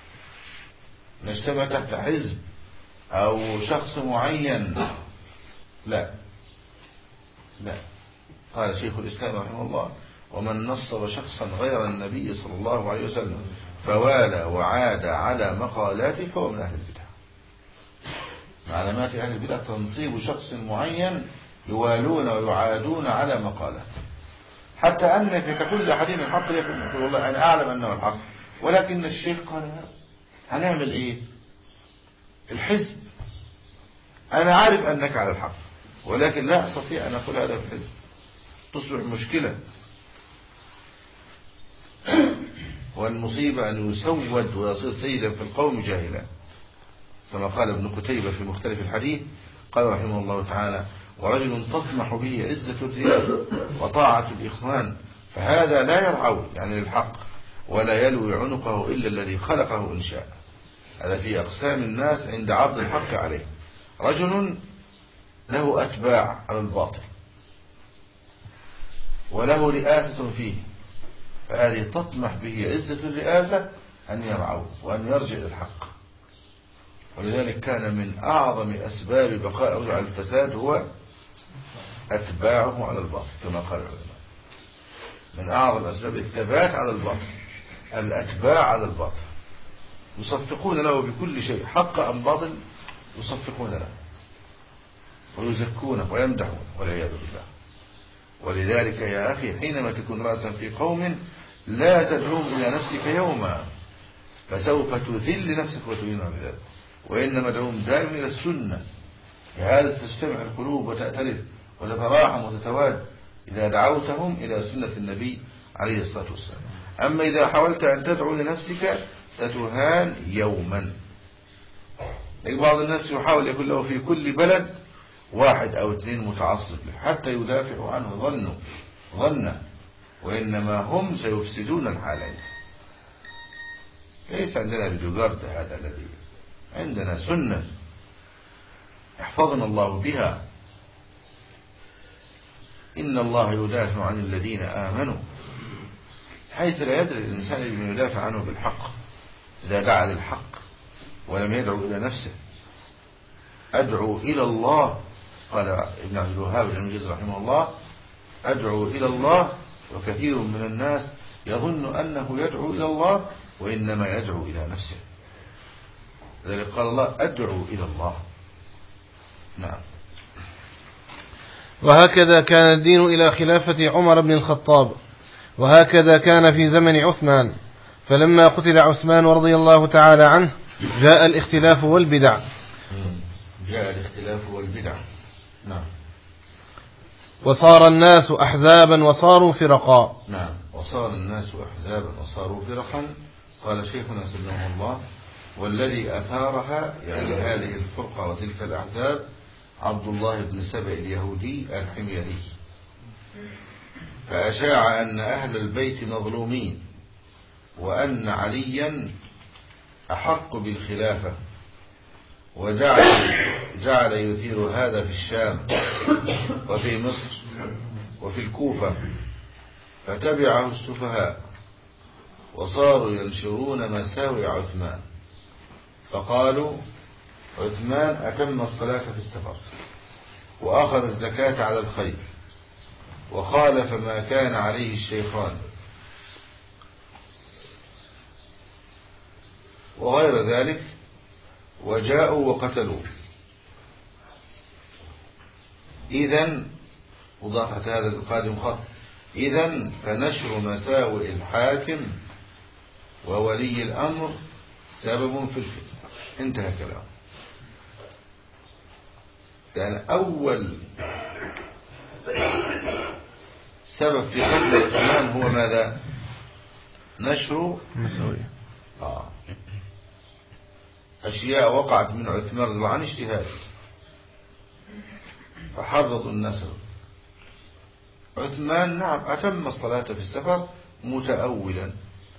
نجتمع تحت حزب أو شخص معين لا لا. قال شيخ الإسلام رحمه الله: ومن نصب شخصا غير النبي صلى الله عليه وسلم فوالى وعاد على مقالاته فهو من أهل البدع. علامات أهل البدع تنصيب شخص معين يوالون ويعادون على مقالاته، حتى أنك تقول لأحدهم الحق يقول والله أنا أعلم أنه الحق، ولكن الشيخ قال هنعمل إيه؟ الحزب أنا عارف أنك على الحق ولكن لا أستطيع أن أقول هذا في الحزب، تصبح مشكلة. والمصيبة أن يسود ويصير سيدا في القوم جاهلا، كما قال ابن قتيبة في مختلف الحديث، قال رحمه الله تعالى: ورجل تطمح به عزة الرياسة وطاعة الإخوان فهذا لا يرعو يعني للحق ولا يلوي عنقه إلا الذي خلقه إن شاء. هذا في أقسام الناس عند عرض الحق عليه. رجل له أتباع على الباطل وله رئاسة فيه، فهذه تطمح به عزة الرئاسة أن يرعوا وأن يرجع للحق. ولذلك كان من أعظم أسباب بقائه على الفساد هو أتباعه على الباطل كما قال العلماء. من أعظم أسباب الثبات على الباطل الأتباع على الباطل، يصفقون له بكل شيء، حق أم باطل يصفقون له ويزكونه ويمدحونه والعياذ بالله. ولذلك يا أخي حينما تكون رأسا في قوم لا تدعوهم إلى نفسك يوما، فسوف تذل نفسك وتهين بذلك، وإنما دعوهم دائما إلى السنة. بهذا تجتمع القلوب وتأتلف وتتراحم وتتواد إذا دعوتهم إلى سنة النبي عليه الصلاة والسلام. أما إذا حاولت أن تدعو لنفسك ستهان يوما. بعض الناس يحاول يكون له في كل بلد واحد أو اثنين متعصب حتى يدافعوا عنه ظنوا ظنه، وإنما هم سيفسدون الحالين. ليس عندنا بجوجارد هذا الذي عندنا سنة يحفظنا الله بها. إن الله يدافع عن الذين آمنوا، حيث لا يدري الإنسان بما يدافع عنه بالحق إذا دعا للحق ولم يدعو إلى نفسه. أدعو إلى الله، قال ابن عبد الوهاب المجيد رحمه الله، أدعو إلى الله وكثير من الناس يظن أنه يدعو إلى الله وإنما يدعو إلى نفسه. لذلك قال الله أدعو إلى الله. نعم. وهكذا كان الدين إلى خلافة عمر بن الخطاب، وهكذا كان في زمن عثمان، فلما قتل عثمان رضي الله تعالى عنه جاء الاختلاف والبدع. جاء الاختلاف والبدع. نعم. وصار الناس أحزابا وصاروا فرقا. نعم. وصار الناس أحزابا وصاروا فرقا. قال شيخنا سلمه الله: والذي أثارها يعني هذه الفرقة وتلك الأحزاب عبد الله بن سبأ اليهودي الحميري، فأشاع أن أهل البيت مظلومين وأن عليا أحق بالخلافة، وجعل جعل يثير هذا في الشام وفي مصر وفي الكوفة، فتبعه السفهاء وصاروا ينشرون مساوئ عثمان، فقالوا عثمان أتم الصلاة في السفر وأخذ الزكاة على الخير وخالف ما كان عليه الشيخان وغير ذلك، وجاءوا وقتلوا. إذن وضافت هذا القادم خط: إذن فنشر مساوئ الحاكم وولي الأمر سبب في الفتنة. انتهى كلام. كان أول سبب في قتل عثمان هو ماذا؟ نشر مساوئ آه. أشياء وقعت من عثمان رضي الله عنه اجتهاد، فحرضوا الناس. عثمان نعم أتم الصلاة في السفر متأولا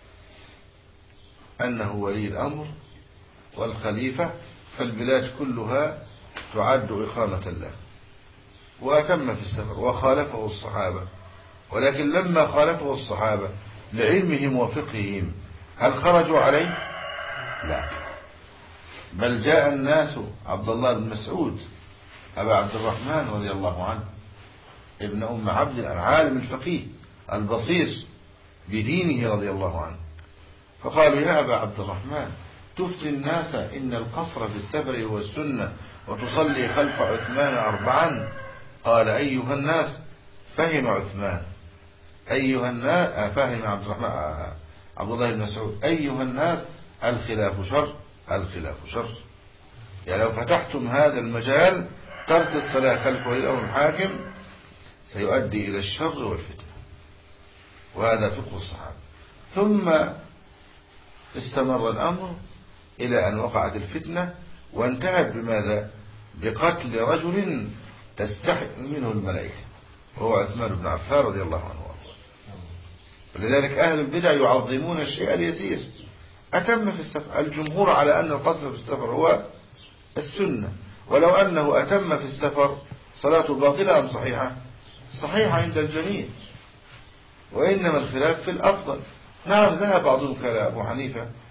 أنه ولي الأمر والخليفة، فالبلاد كلها تعد إقامة له، وأتم في السفر وخالفه الصحابة. ولكن لما خالفه الصحابة لعلمهم وفقههم هل خرجوا عليه؟ لا، بل جاء الناس عبد الله بن مسعود أبا عبد الرحمن رضي الله عنه ابن أم عبد العالم الفقيه البصير بدينه رضي الله عنه، فقالوا يا أبا عبد الرحمن تفتي الناس إن القصر في السفر هو السنة وتصلي خلف عثمان أربعا. قال أيها الناس فهم عثمان، أيها الناس فهم عبد الرحمن عبد الله بن مسعود، أيها الناس الخلاف شر الخلاف شر. يعني لو فتحتم هذا المجال ترك الصلاة خلف ولي الأمر الحاكم سيؤدي إلى الشر والفتنة، وهذا فقه الصحابة. ثم استمر الأمر إلى أن وقعت الفتنة وانتهت بماذا؟ بقتل رجل تستحي منه الملائكة، وهو عثمان بن عفان رضي الله عنه. ولذلك أهل البدع يعظمون الشيء اليسير. أتم في السفر، الجمهور على أن القصر في السفر هو السنة، ولو أنه أتم في السفر صلاة باطلة أم صحيحة؟ صحيحة عند الجميع، وإنما الخلاف في الأفضل. نعم ذهب بعضهم كأبو حنيفة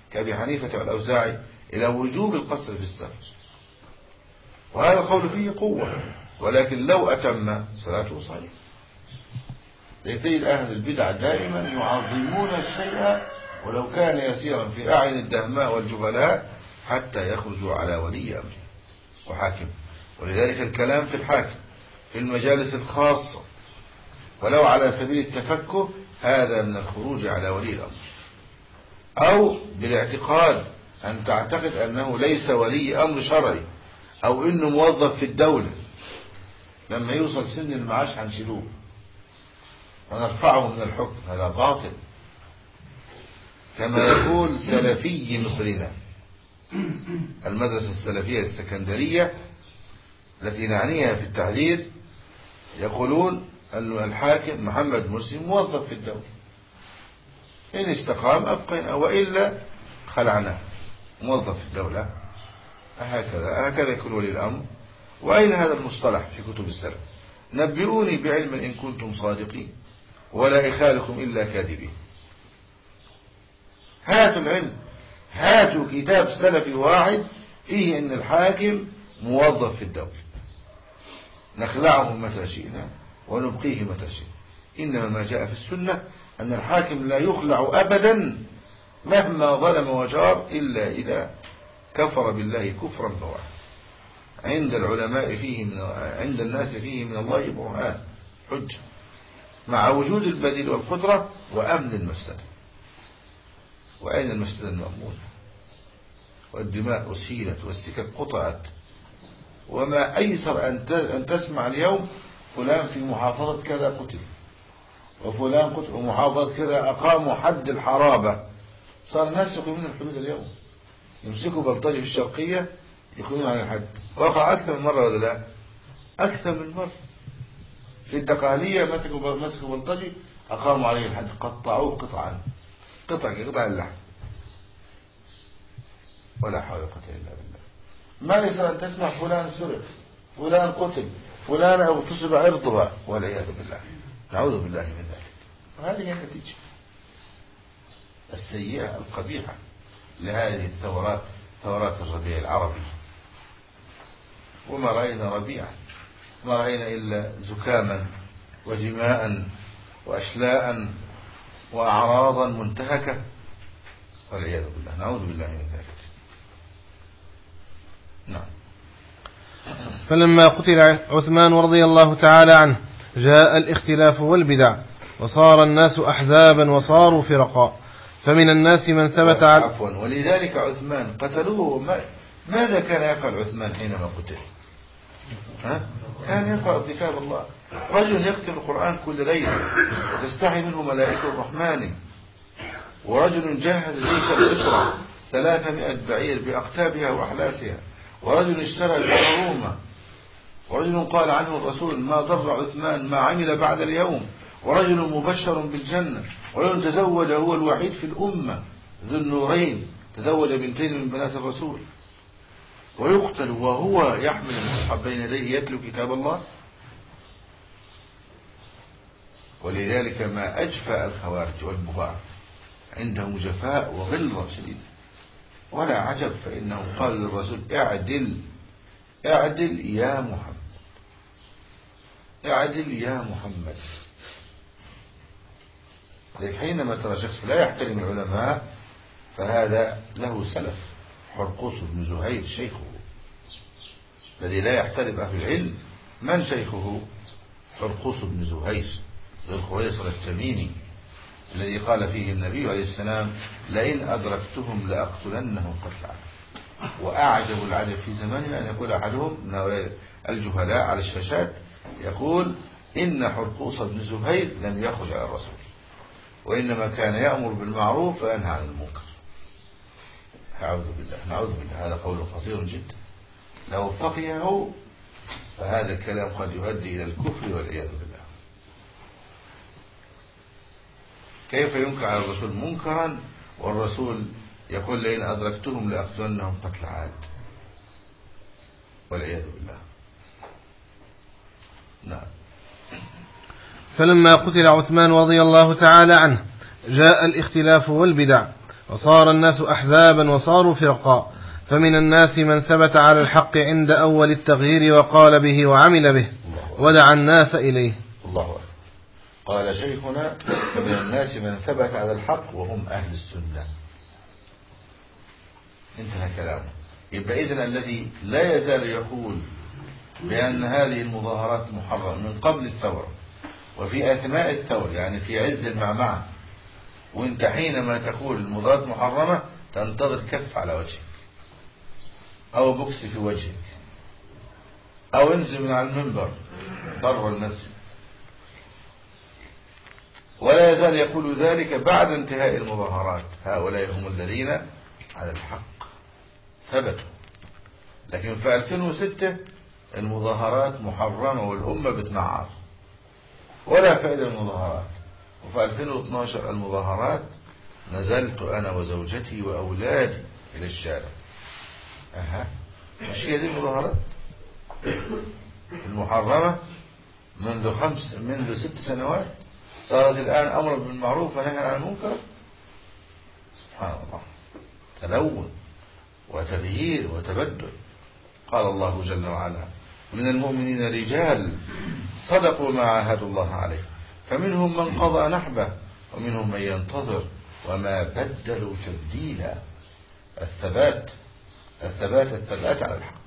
كأبي حنيفة والأوزاعي إلى وجوب القصر في السفر، وهذا القول فيه قوة، ولكن لو أتم صلاته صحيح. لتجد أهل البدع دائما يعظمون الشيء ولو كان يسيرا في أعين الدهماء والجبلاء حتى يخرجوا على ولي أمره وحاكم. ولذلك الكلام في الحاكم في المجالس الخاصة ولو على سبيل التفكه هذا من الخروج على ولي الأمر، أو بالاعتقاد أن تعتقد أنه ليس ولي أمر شرعي أو أنه موظف في الدولة، لما يوصل سن المعاش هنشيلوه ونرفعه من الحكم، هذا باطل. كما يقول سلفي مصرنا المدرسة السلفية السكندرية التي نعنيها في التحذير، يقولون أن الحاكم محمد مرسي موظف في الدولة، إن استقام أبقينا وإلا خلعناه، موظف في الدولة. هكذا هكذا يكون ولي الأمر. وأين هذا المصطلح في كتب السلف؟ نبئوني بعلم إن كنتم صادقين ولا إخالكم إلا كاذبين. هاتوا العلم، هاتوا كتاب سلفي واحد فيه أن الحاكم موظف في الدولة، نخلعه متى شئنا ونبقيه متى شئنا. إنما ما جاء في السنة أن الحاكم لا يخلع أبدا مهما ظلم وجار إلا إذا كفر بالله كفرا بواحا. عند العلماء فيه من عند الناس فيه من الله برهان حجة، مع وجود البديل والقدرة وأمن المفسدة. وأين المفسدة المأمونة؟ والدماء أسيلت والسكك قطعت. وما أيسر أن تسمع اليوم فلان في محافظة كذا قتل وفلان قتل ومحافظة كذا أقاموا حد الحرابة. صار الناس يقيمون الحدود اليوم، يمسكوا بلطجي في الشرقية يقيمون عن الحد. وقع أكثر من مرة ولا لا؟ أكثر من مرة. في الدقهلية مسكوا مسكوا بلطجي أقاموا عليه الحد، قطعوه قطعا قطع قطع اللحم. ولا حول ولا قوة إلا بالله. ما يصير أن تسمع فلان سرق، فلان قتل، فلان اغتصب عرضها، والعياذ بالله، نعوذ بالله من ذلك. وهذه هي النتيجة السيئة القبيحة لهذه الثورات، ثورات الربيع العربي. وما رأينا ربيعا، ما رأينا إلا زكاما ودماء وأشلاء وأعراضا منتهكة، والعياذ بالله، نعوذ بالله من ذلك. نعم. فلما قتل عثمان رضي الله تعالى عنه جاء الاختلاف والبدع وصار الناس أحزابا وصاروا فرقا، فمن الناس من ثبت على عفوا. ولذلك عثمان قتلوه. ما ماذا كان يفعل عثمان حينما قتل؟ ها؟ كان يقرأ كتاب الله. رجل يكتب القرآن كل ليلة وتستحي منه ملائكة الرحمن، ورجل جهز جيش الأسرة ثلاثمائة بعير بأقتابها وأحلاسها، ورجل اشترى الرومة، ورجل قال عنه الرسول ما ضر عثمان ما عمل بعد اليوم، ورجل مبشر بالجنة، ورجل تزوج هو الوحيد في الأمة ذو النورين، تزوج بنتين من بنات الرسول، ويقتل وهو يحمل المصحف بين يديه يتلو كتاب الله. ولذلك ما أجفى الخوارج والبغاة، عندهم جفاء وغلظة شديدة، ولا عجب، فإنه قال للرسول اعدل اعدل يا محمد، اعدل يا محمد. لكن حينما ترى شخص لا يحترم العلماء فهذا له سلف. حرقوس بن زهير شيخه الذي لا يحترم أهل العلم. من شيخه؟ حرقوس بن زهير ذو الخويصر التميمي الذي قال فيه النبي عليه السلام لئن أدركتهم لأقتلنهم قتلا. وأعجب العجب في زماننا أن يقول أحدهم من الجهلاء على الشاشات يقول إن حرقوس بن زهير لم يخرج على الرسول، وإنما كان يأمر بالمعروف وينهى عن المنكر. أعوذ بالله، نعوذ بالله. هذا قول خطير جدا، لو فقهه فهذا الكلام قد يؤدي إلى الكفر والعياذ بالله. كيف ينكر على الرسول منكرا والرسول يقول لئن أدركتهم لأقتلنهم قتل عاد، والعياذ بالله. نعم. فلما قتل عثمان رضي الله تعالى عنه جاء الاختلاف والبدع وصار الناس أحزابا وصاروا فرقا، فمن الناس من ثبت على الحق عند أول التغيير وقال به وعمل به ودعا الناس إليه. الله أكبر. قال شيخنا فمن الناس من ثبت على الحق وهم أهل السنة. انتهى كلامه. يبقى إذن الذي لا يزال يقول بأن هذه المظاهرات محرمة من قبل الثورة وفي أثناء الثورة، يعني في عز المعمعة، وانت حينما تقول المظاهرات محرمة تنتظر كف على وجهك أو بوكس في وجهك أو انزل من على المنبر بر المسجد، ولا يزال يقول ذلك بعد انتهاء المظاهرات. هؤلاء هم الذين على الحق ثبتوا. لكن في ألفين وستة المظاهرات محرمة والأمة بتنعر ولا فائدة المظاهرات، وفي ألفين واثناشر المظاهرات نزلت أنا وزوجتي وأولادي إلى الشارع. أها، مش هي دي المظاهرات المحرمة منذ خمس منذ ست سنوات صارت الآن أمر بالمعروف ونهي عن المنكر؟ سبحان الله، تلون وتغيير وتبدل. قال الله جل وعلا من المؤمنين رجال صدقوا ما عاهدوا الله عليه فمنهم من قضى نحبه ومنهم من ينتظر وما بدلوا تبديلا. الثبات الثبات الثبات على الحق.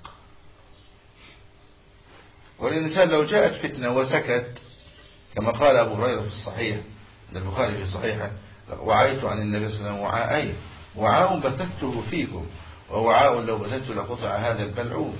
والإنسان لو جاءت فتنة وسكت كما قال أبو هريرة في الصحيح من البخاري في صحيحه وعيت عن النبي صلى الله عليه وسلم وعاءين، وعاء بثثته فيكم ووعاء لو بثثت لقطع هذا البلعوم.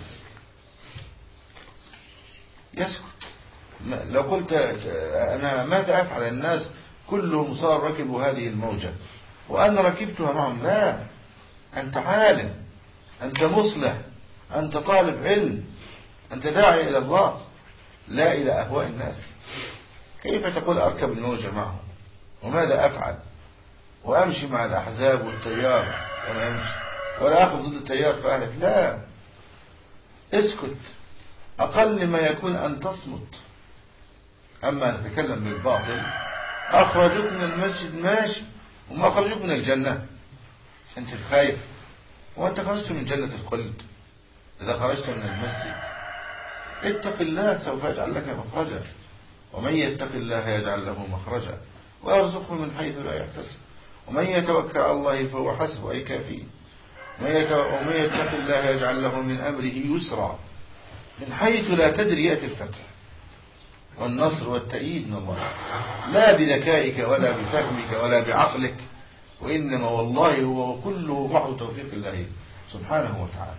يسكت. لو قلت أنا ماذا أفعل؟ الناس كلهم صار ركبوا هذه الموجة وأنا ركبتها معهم. لا، أنت عالم، أنت مصلح، أنت طالب علم، أنت داعي إلى الله لا إلى أهواء الناس. كيف تقول أركب الموجة معهم؟ وماذا أفعل؟ وأمشي مع الأحزاب والتيار وما يمشي ولا أخذ ضد التيار فأهلك. لا، اسكت. أقل ما يكون أن تصمت. أما نتكلم بالباطل أخرجوك من المسجد ماشي وما أخرجوك من الجنة. أنت الخايف وأنت خرجت من جنة الخلد. إذا خرجت من المسجد اتق الله سوف يجعل لك مخرجا ومن يتق الله يجعل له مخرجا ويرزقه من حيث لا يحتسب ومن يتوكل على الله فهو حسبه أي كافيه ومن يتق الله يجعل له من أمره يسرا. من حيث لا تدري يأتي الفتح والنصر والتأييد من الله، لا بذكائك ولا بفهمك ولا بعقلك، وإنما والله هو كله محض توفيق الله سبحانه وتعالى.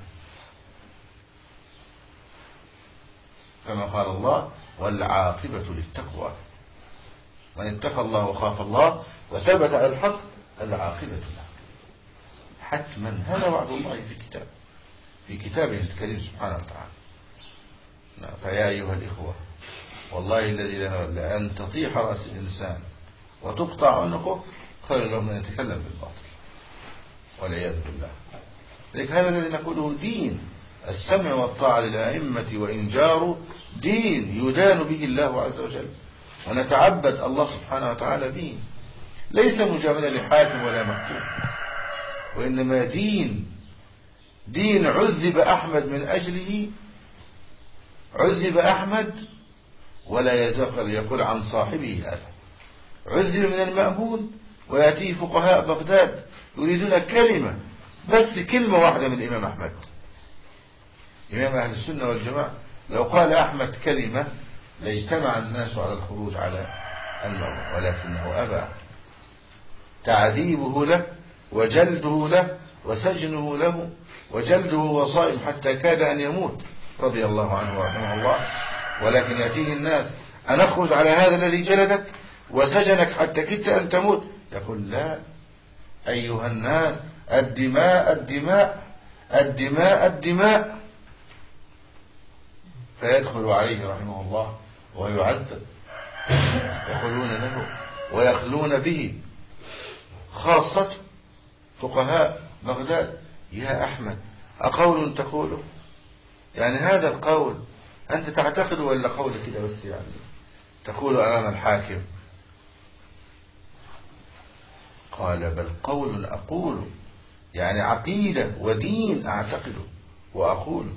كما قال الله والعاقبة للتقوى، من اتقى الله وخاف الله وثبت على الحق العاقبة له. حتما هذا وعد الله في كتاب في كتابه الكريم سبحانه وتعالى. فيا أيها الإخوة والله الذي لأن تطيح رأس الإنسان وتقطع عنقه خير له من يتكلم بالباطل والعياذ بالله. لذلك هذا الذي نقوله دين السمع والطاعة للأئمة وإن جاروا دين يدان به الله عز وجل ونتعبد الله سبحانه وتعالى به، ليس مجاملة لحاكم ولا محكوم، وإنما دين دين عذب أحمد من أجله. عذب أحمد ولا يزال يقول عن صاحبه هذا. عذب من المأمون ويأتيه فقهاء بغداد يريدون كلمة بس كلمة واحدة من الإمام أحمد إمام أهل السنة والجماعة. لو قال أحمد كلمة لاجتمع الناس على الخروج على المأمون ولكنه أبى. تعذيبه له وجلده له وسجنه له وجلده وصائم حتى كاد أن يموت رضي الله عنه ورحمه الله. ولكن يأتيه الناس أن أخرج على هذا الذي جلدك وسجنك حتى كدت أن تموت، يقول لا أيها الناس الدماء الدماء الدماء الدماء، فيدخل عليه رحمه الله ويعذب. يقولون له ويخلون به خاصة فقهاء بغداد يا أحمد أقول تقوله؟ يعني هذا القول أنت تعتقد ولا قول كده بس يعني تقول أمام الحاكم؟ قال بل قول أقوله، يعني عقيدة ودين أعتقده وأقوله.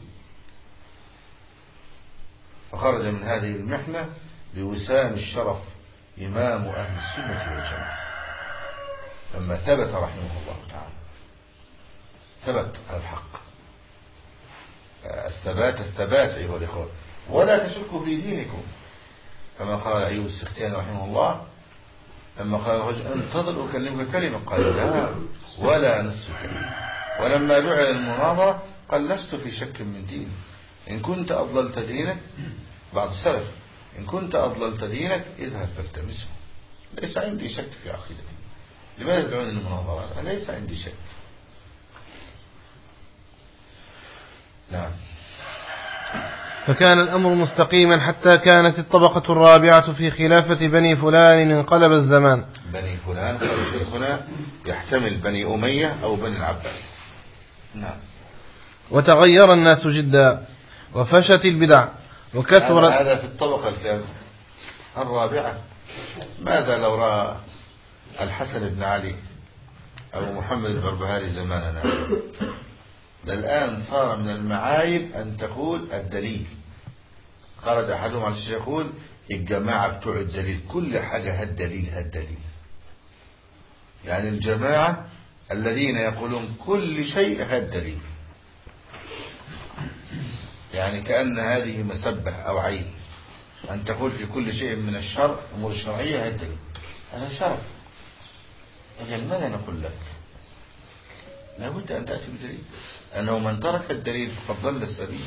فخرج من هذه المحنة بوسام الشرف إمام أهل السنة والجماعة لما ثبت رحمه الله تعالى، ثبت على الحق. الثبات الثبات أيها الإخوة، ولا تشكوا في دينكم، كما قال أيوب السختياني رحمه الله لما قال الرجل انتظر أكلمك كلمة، قال لا ولا نصف كلمة. ولما دعا المناظرة قال لست في شك من ديني، إن كنت أضللت دينك، بعض السلف، إن كنت أضللت دينك اذهب فالتمسه، ليس عندي شك في عقيدتي. لماذا تدعون المناظرة؟ ليس عندي شك. نعم. فكان الأمر مستقيما حتى كانت الطبقة الرابعة في خلافة بني فلان انقلب الزمان. بني فلان قال شيخنا يحتمل بني أمية أو بني العباس. نعم. وتغير الناس جدا وفشت البدع وكثرت. هذا في الطبقة الرابعة. ماذا لو رأى الحسن بن علي أو محمد البربهاري زماننا؟ الآن صار من المعايب أن تقول الدليل. خرج أحدهم على الشيخ يقول الجماعة بتوع الدليل، كل حاجة هالدليل هالدليل. يعني الجماعة الذين يقولون كل شيء هالدليل، يعني كأن هذه مسبة أو عيب أن تقول في كل شيء من الشرع أمور الشرعية هالدليل. هذا شرف. أجل ماذا نقول لك؟ لابد أن تأتي بدليل، أنه من ترك الدليل فقد ضل السبيل.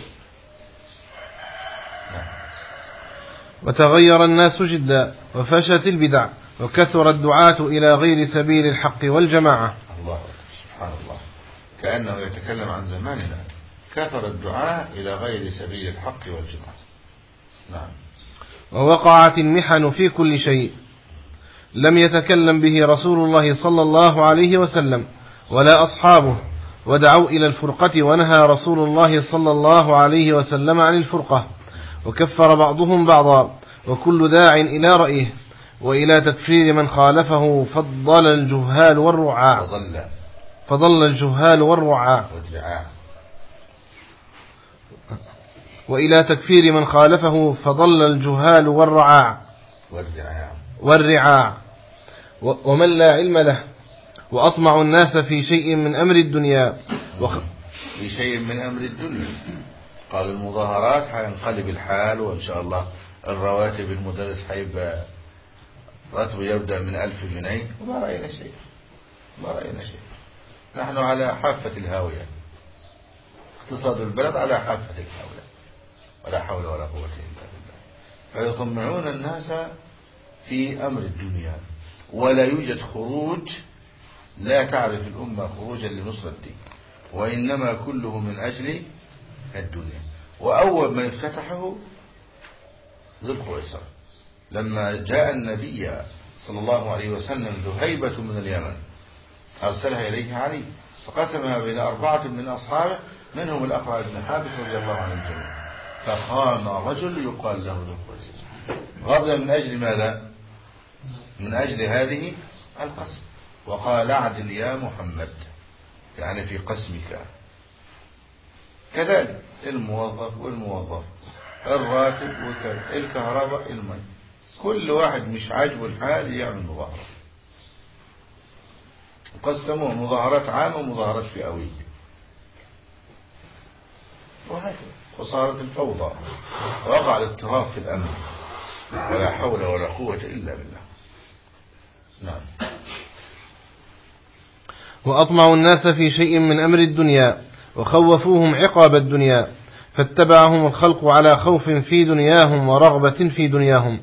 نعم. وتغير الناس جدا وفشت البدع وكثر الدعاة إلى غير سبيل الحق والجماعة. الله سبحان الله، كأنه يتكلم عن زماننا. كثر الدعاة إلى غير سبيل الحق والجماعة. نعم. ووقعت المحن في كل شيء لم يتكلم به رسول الله صلى الله عليه وسلم ولا أصحابه، ودعوا إلى الفرقة ونهى رسول الله صلى الله عليه وسلم عن الفرقة، وكفر بعضهم بعضا، وكل داع إلى رأيه وإلى تكفير من خالفه فضل الجهال والرعاع فضل فضل الجهال والرعاع وإلى تكفير من خالفه فضل الجهال والرعاع والرعاع ومن لا علم له، وأطمع الناس في شيء من أمر الدنيا وخ... في شيء من أمر الدنيا. قال المظاهرات حينقلب الحال، وإن شاء الله الرواتب المدرس حيبقى راتبه يبدأ من ألف جنيه، وما رأينا شيء ما رأينا شيء. نحن على حافة الهاوية، اقتصاد البلد على حافة الهاوية، ولا حول ولا قوة إلا بالله. فيطمعون الناس في أمر الدنيا، ولا يوجد خروج، لا تعرف الأمة خروجا لنصرة الدين، وإنما كله من أجل الدنيا. وأول ما افتتحه ذو القويصر لما جاء النبي صلى الله عليه وسلم ذهيبة من اليمن أرسلها إليه علي، فقسمها بين أربعة من أصحابه منهم الأقرع بن حابس رضي الله عنه الجميع، فقام رجل يقال له ذو القويصر غضب من أجل ماذا؟ من أجل هذه القسم، وقال اعدل يا محمد، يعني في قسمك. كذلك الموظف والموظف، الراتب وكذا، الكهرباء، الماء، كل واحد مش عاجبه الحال يعمل مظاهرة. وقسموه مظاهرات عامة ومظاهرات فئوية، وهكذا، وصارت الفوضى، ووقع الاضطراب في الأمن، ولا حول ولا قوة إلا بالله. نعم. وأطمعوا الناس في شيء من أمر الدنيا وخوفوهم عقاب الدنيا، فاتبعهم الخلق على خوف في دنياهم ورغبة في دنياهم،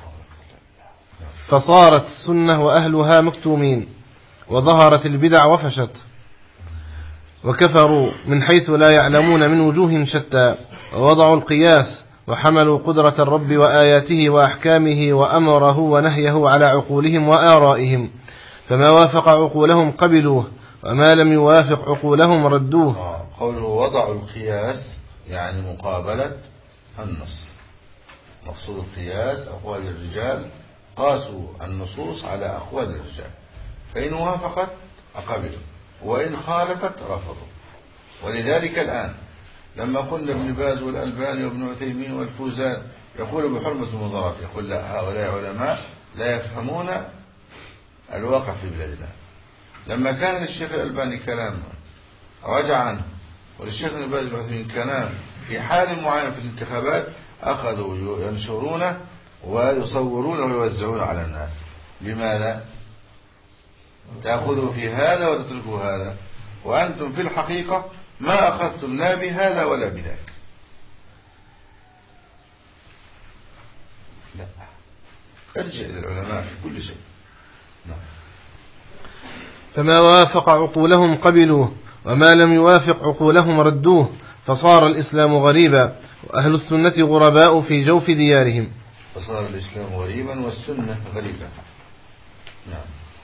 فصارت السنة وأهلها مكتومين، وظهرت البدع وفشت، وكفروا من حيث لا يعلمون من وجوه شتى، ووضعوا القياس وحملوا قدرة الرب وآياته وأحكامه وأمره ونهيه على عقولهم وآرائهم، فما وافق عقولهم قبلوه، وما لم يوافق عقولهم ردوه. قوله وضعوا القياس يعني مقابلة النص. مقصود القياس أقوال الرجال، قاسوا النصوص على أقوال الرجال، فإن وافقت قبلوا وإن خالفت رفضوا. ولذلك الآن لما قلنا ابن باز والألباني وابن عثيمين والفوزان يقول بحرمة المضارات، يقول لا، هؤلاء علماء لا يفهمون الواقع في بلادنا. لما كان للشيخ الألباني كلام رجع عنه، وللشيخ ابن باز والعثيمين كلام في حال معين في الانتخابات، أخذوا ينشرونه ويصورونه ويوزعونه على الناس. لماذا؟ تأخذوا في هذا وتتركوا هذا، وأنتم في الحقيقة ما أخذتم لا بهذا ولا بذاك. لا، ارجع إلى العلماء في كل شيء. نعم. فما وافق عقولهم قبلوه، وما لم يوافق عقولهم ردوه، فصار الإسلام غريبا، وأهل السنة غرباء في جوف ديارهم. فصار الإسلام غريبا والسنة غريبا. نعم.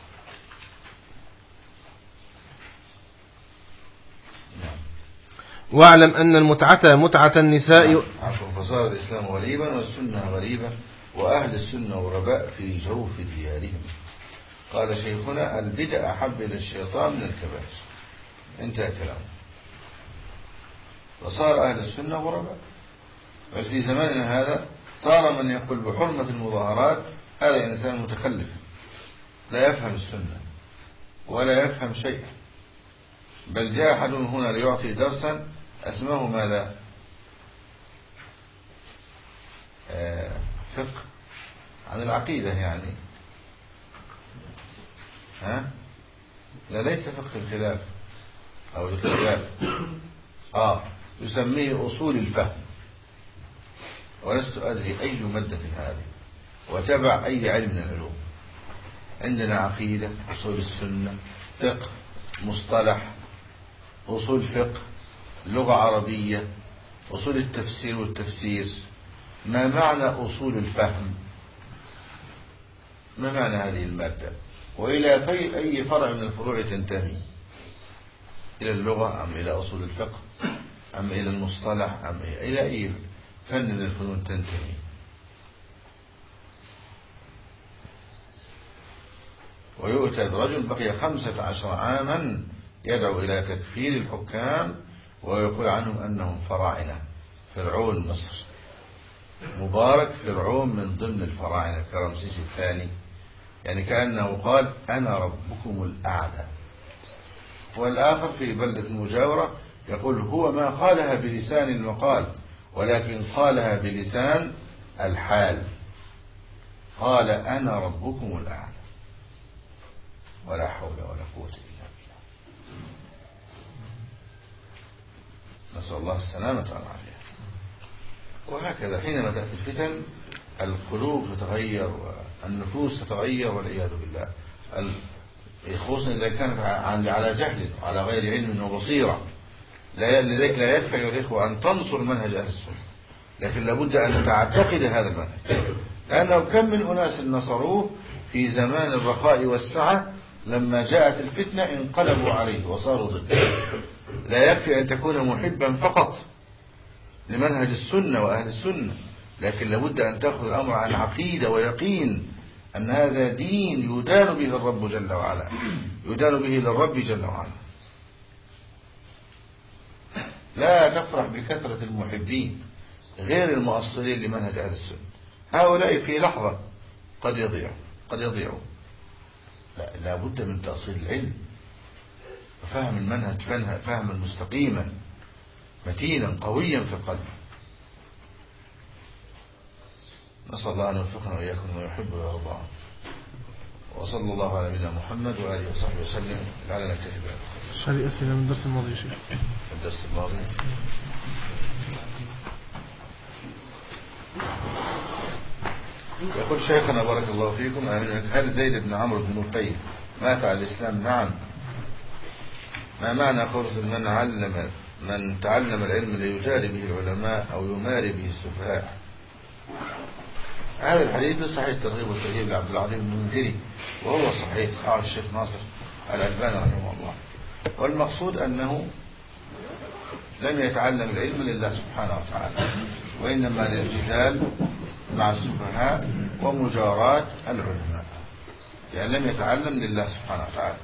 نعم. واعلم أن المتعة متعة النساء. نعم. فصار الإسلام غريبا والسنة غريبا وأهل السنة غرباء في جوف ديارهم. قال شيخنا: البدع أحب إلى الشيطان من الكبائر. انتهى كلامه. وصار أهل السنة غرباء. وفي زماننا هذا صار من يقول بحرمة المظاهرات هذا إنسان متخلف لا يفهم السنة ولا يفهم شيء، بل جاء أحد هنا ليعطي درسا اسمه ماذا؟ آه فقه عن العقيدة يعني. ها؟ لا، ليس فقه الخلاف أو الخلاف، آه يسميه أصول الفهم، ولست أدري أي مادة هذه وتبع أي علم من العلوم. عندنا عقيدة، أصول السنة، فقه، مصطلح، أصول فقه، لغة عربية، أصول التفسير والتفسير. ما معنى أصول الفهم؟ ما معنى هذه المادة؟ وإلى في أي فرع من الفروع تنتمي؟ إلى اللغة أم إلى أصول الفقه أم إلى المصطلح أم إلى أي فن من الفنون تنتمي؟ ويؤتى برجل بقي خمسة عشر عاما يدعو إلى تكفير الحكام ويقول عنهم أنهم فراعنة. فرعون مصر مبارك فرعون من ضمن الفراعنة كرمسيس الثاني، يعني كأنه قال أنا ربكم الأعلى. والآخر في بلدة مجاورة يقول هو ما قالها بلسان المقال ولكن قالها بلسان الحال، قال أنا ربكم الأعلى. ولا حول ولا قوة إلا بالله. نسأل الله السلامة والعافية. وهكذا حينما تأتي الفتن القلوب تتغير والنفوس تتغير والعياذ بالله، خصوصا إذا كانت على جهل وعلى غير علم وبصيرة. لذلك لا يكفي يا الإخوة أن تنصر منهج أهل السنة، لكن لابد أن تعتقد هذا المنهج، لأنه كم من أناس نصروه في زمان الرخاء والسعة، لما جاءت الفتنة انقلبوا عليه وصاروا ضده. لا يكفي أن تكون محبا فقط لمنهج السنة وأهل السنة، لكن لابد أن تأخذ الأمر عن عقيدة ويقين أن هذا دين يدان به الرب جل وعلا، يدان به للرب جل وعلا. لا تفرح بكثرة المحبين غير المؤصلين لمنهج أهل السنة. هؤلاء في لحظة قد يضيعوا قد يضيعوا لا، لابد من تأصيل العلم وفهم المنهج فهما مستقيما متينا قويا في القلب. نسأل الله أن يوفقنا وإياكم ويحب ويرضى. وصلى الله على نبينا محمد وآله وصحبه وسلم. لعلنا نكتفي بهذا. هذه أسئلة من الدرس الماضي يا شيخ. الدرس الماضي يقول شيخنا بارك الله فيكم: هل زيد بن عمرو بن نفيل مات على الإسلام؟ نعم. ما معنى قول من علم من تعلم العلم ليجاري به العلماء أو يماري به السفهاء؟ هذا الحديث صحيح الترغيب والترهيب لعبد العظيم المنذري، وهو صحيح صحيح الشيخ ناصر الألباني رحمه الله. والمقصود أنه لم يتعلم العلم لله سبحانه وتعالى، وإنما للجدال مع السفهاء ومجاراة العلماء. يعني لم يتعلم لله سبحانه وتعالى.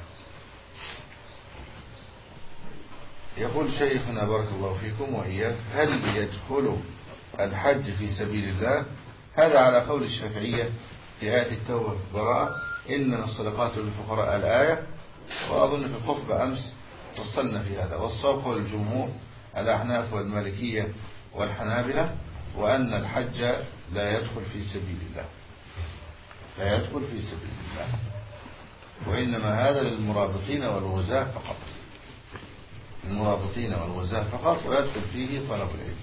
يقول شيخنا بارك الله فيكم وإياك: هل يدخل الحج في سبيل الله؟ هذا على قول الشافعية في آية التوبة براءة: إنما الصدقات للفقراء الآية. وأظن في الخطبة أمس فصلنا في هذا. والصواب قول الجمهور الأحناف والمالكية والحنابلة، وأن الحج لا يدخل في سبيل الله، لا يدخل في سبيل الله، وإنما هذا للمرابطين والغزاة فقط، المرابطين والغزاة فقط، ويدخل فيه طلب العلم.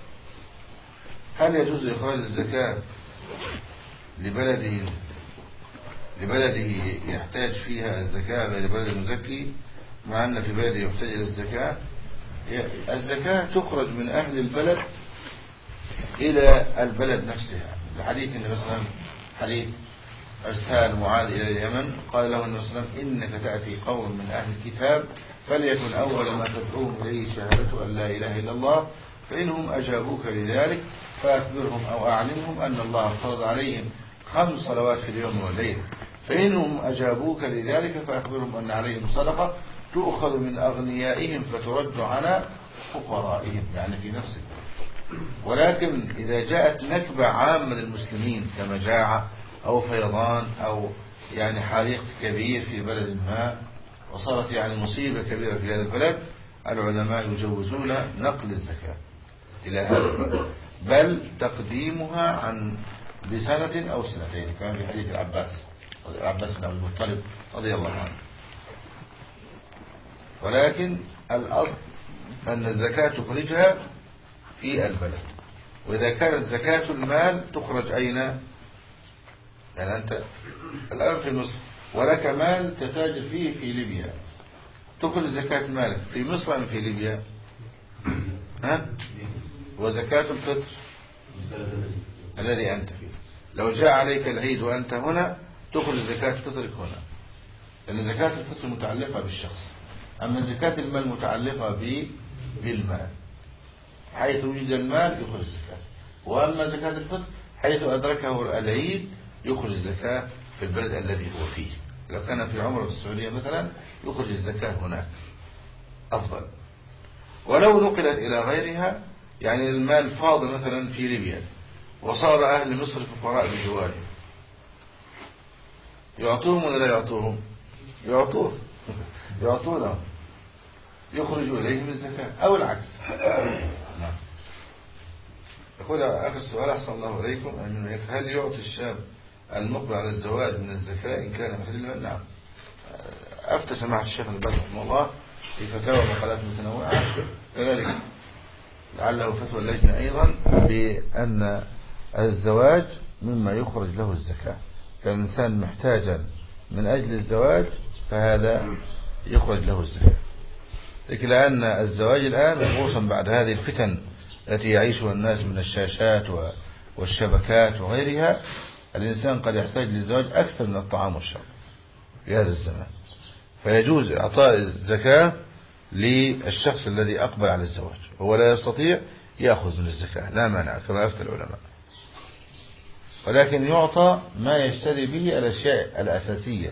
هل يجوز إخراج الزكاة لبلده لبلده يحتاج فيها الزكاة غير بلد المزكي، مع أن في بلده يحتاج إلى الزكاة؟ الزكاة تخرج من أهل البلد إلى البلد نفسها. الحديث إن مثلا حديث أرسال معاذ إلى اليمن، قال له النبي صلى الله عليه وسلم: إنك تأتي قوم من أهل الكتاب فليكن أول ما تدعوهم إليه شهادة أن لا إله إلا الله، فإنهم أجابوك لذلك فأخبرهم أو أعلمهم أن الله فرض عليهم خمس صلوات في اليوم والليل، فإنهم أجابوك لذلك فأخبرهم أن عليهم صدقة تؤخذ من أغنيائهم فترد على فقرائهم، يعني في نفسك. ولكن إذا جاءت نكبة عامة للمسلمين كمجاعة أو فيضان أو يعني حريق كبير في بلد ما، وصارت يعني مصيبة كبيرة في هذا البلد، العلماء يجوزون نقل الزكاة إلى هذا البلد، بل تقديمها عن بسنة أو سنتين، كما في حديث العباس العباس بن عبد المطلب رضي الله عنه. ولكن الأصل أن الزكاة تخرجها في البلد. وإذا كانت زكاة المال تخرج أين؟ يعني أنت الآن في مصر ولك مال تتاجر فيه في ليبيا، تخرج زكاة مالك في مصر أم في ليبيا؟ ها؟ وزكاة الفطر الذي أنت فيه، لو جاء عليك العيد وأنت هنا تخرج زكاة فطرك هنا، لأن زكاة الفطر متعلقة بالشخص، أما زكاة المال متعلقة بالمال، حيث وجد المال يخرج الزكاة. وأما زكاة الفطر حيث أدركه العيد يخرج الزكاة في البلد الذي هو فيه. لو كان في عمره في السعودية مثلا يخرج الزكاة هناك أفضل. ولو نقلت إلى غيرها، يعني المال فاض مثلا في ليبيا وصار أهل مصر فقراء بجواره، يعطوهم ولا لا يعطوهم؟ يعطوه يعطونه، يخرج إليهم الزكاة أو العكس. نعم. يقول آخر السؤال أحسن الله إليكم: هل يعطي الشاب المقبل على الزواج من الزكاة إن كان محللا؟ نعم. أفتى سماحة الشيخ الباز رحمه الله في فتاوى ومقالات متنوعة كذلك، لعله فتوى اللجنة أيضا، بأن الزواج مما يخرج له الزكاة، كالإنسان محتاجا من أجل الزواج فهذا يخرج له الزكاة. لكن لأن الزواج الآن خصوصا بعد هذه الفتن التي يعيشها الناس من الشاشات والشبكات وغيرها، الإنسان قد يحتاج للزواج أكثر من الطعام والشرب في هذا الزمان، فيجوز إعطاء الزكاة للشخص الذي أقبل على الزواج وهو لا يستطيع، يأخذ من الزكاة لا مانع كما أفتى العلماء، ولكن يعطى ما يشتري به الأشياء الأساسية.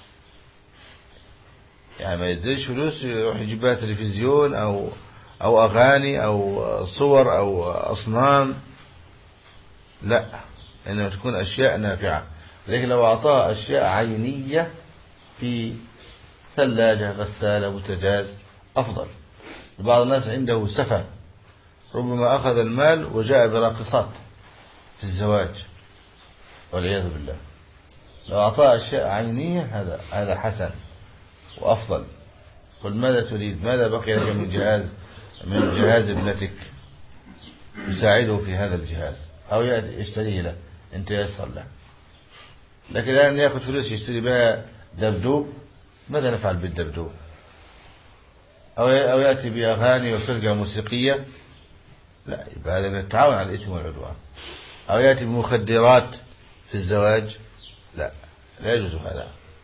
يعني ما يدريش فلوس يروح يجيب بها تلفزيون أو أو أغاني أو صور أو أصنام، لا، إنما تكون أشياء نافعة. لكن لو أعطاها أشياء عينية في ثلاجة غسالة بوتاجاز أفضل. بعض الناس عنده سفة، ربما أخذ المال وجاء براقصات في الزواج والعياذ بالله. لو أعطاه أشياء عينية هذا هذا حسن وأفضل. قل ماذا تريد؟ ماذا بقي لك من جهاز من جهاز ابنتك يساعده في هذا الجهاز، أو يشتريه له إن تيسر له. لكن الآن يأخذ فلوس يشتري بها دبدوب، ماذا نفعل بالدبدوب؟ أو أو يأتي بأغاني وفرقة موسيقية، لا، يبقى هذا من التعاون على الإثم والعدوان. أو يأتي بمخدرات في الزواج، لا، لا يجوز هذا.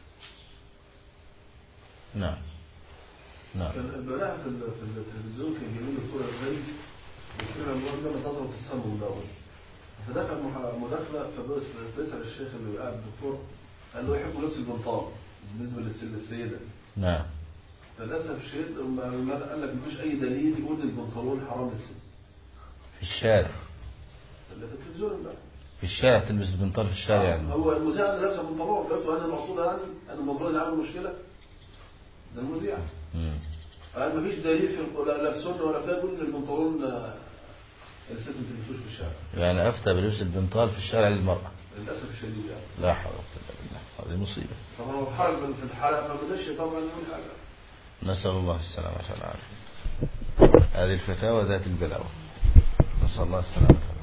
نعم نعم. البلاء في التلفزيون كان جميل الكرة الغريب وكنا مرة نظرة في السم مدون، فدخل مداخلة فبسأل الشيخ اللي قاعد الدكتور قال له يحب لبس البنطال بالنسبة للسيدة. نعم. فللأسف الشديد قال لك مفيش أي دليل يقول البنطلون حرام للست. في الشارع. اللي في التلفزيون بقى. في الشارع تلبس البنطال في الشارع آه. يعني. هو المذيع اللي لابسه بنطلون قلت له أنا المقصود يعني أن البنطلون اللي عامل مشكلة ده المذيع. قال مفيش دليل في القرآن لا في سنة ولا في يقول إن البنطلون الست ما تلبسوش في الشارع. يعني أفتى بلبس البنطال في الشارع للمرأة. للأسف الشديد يعني. لا حول ولا قوة إلا بالله، هذه مصيبة. طبعا هو حرج في الحلقة ما بدأش طبعا يقول حاجة. نسأل الله السلامة والعافية. هذه الفتاوى ذات البلاوة. نسأل الله السلامة.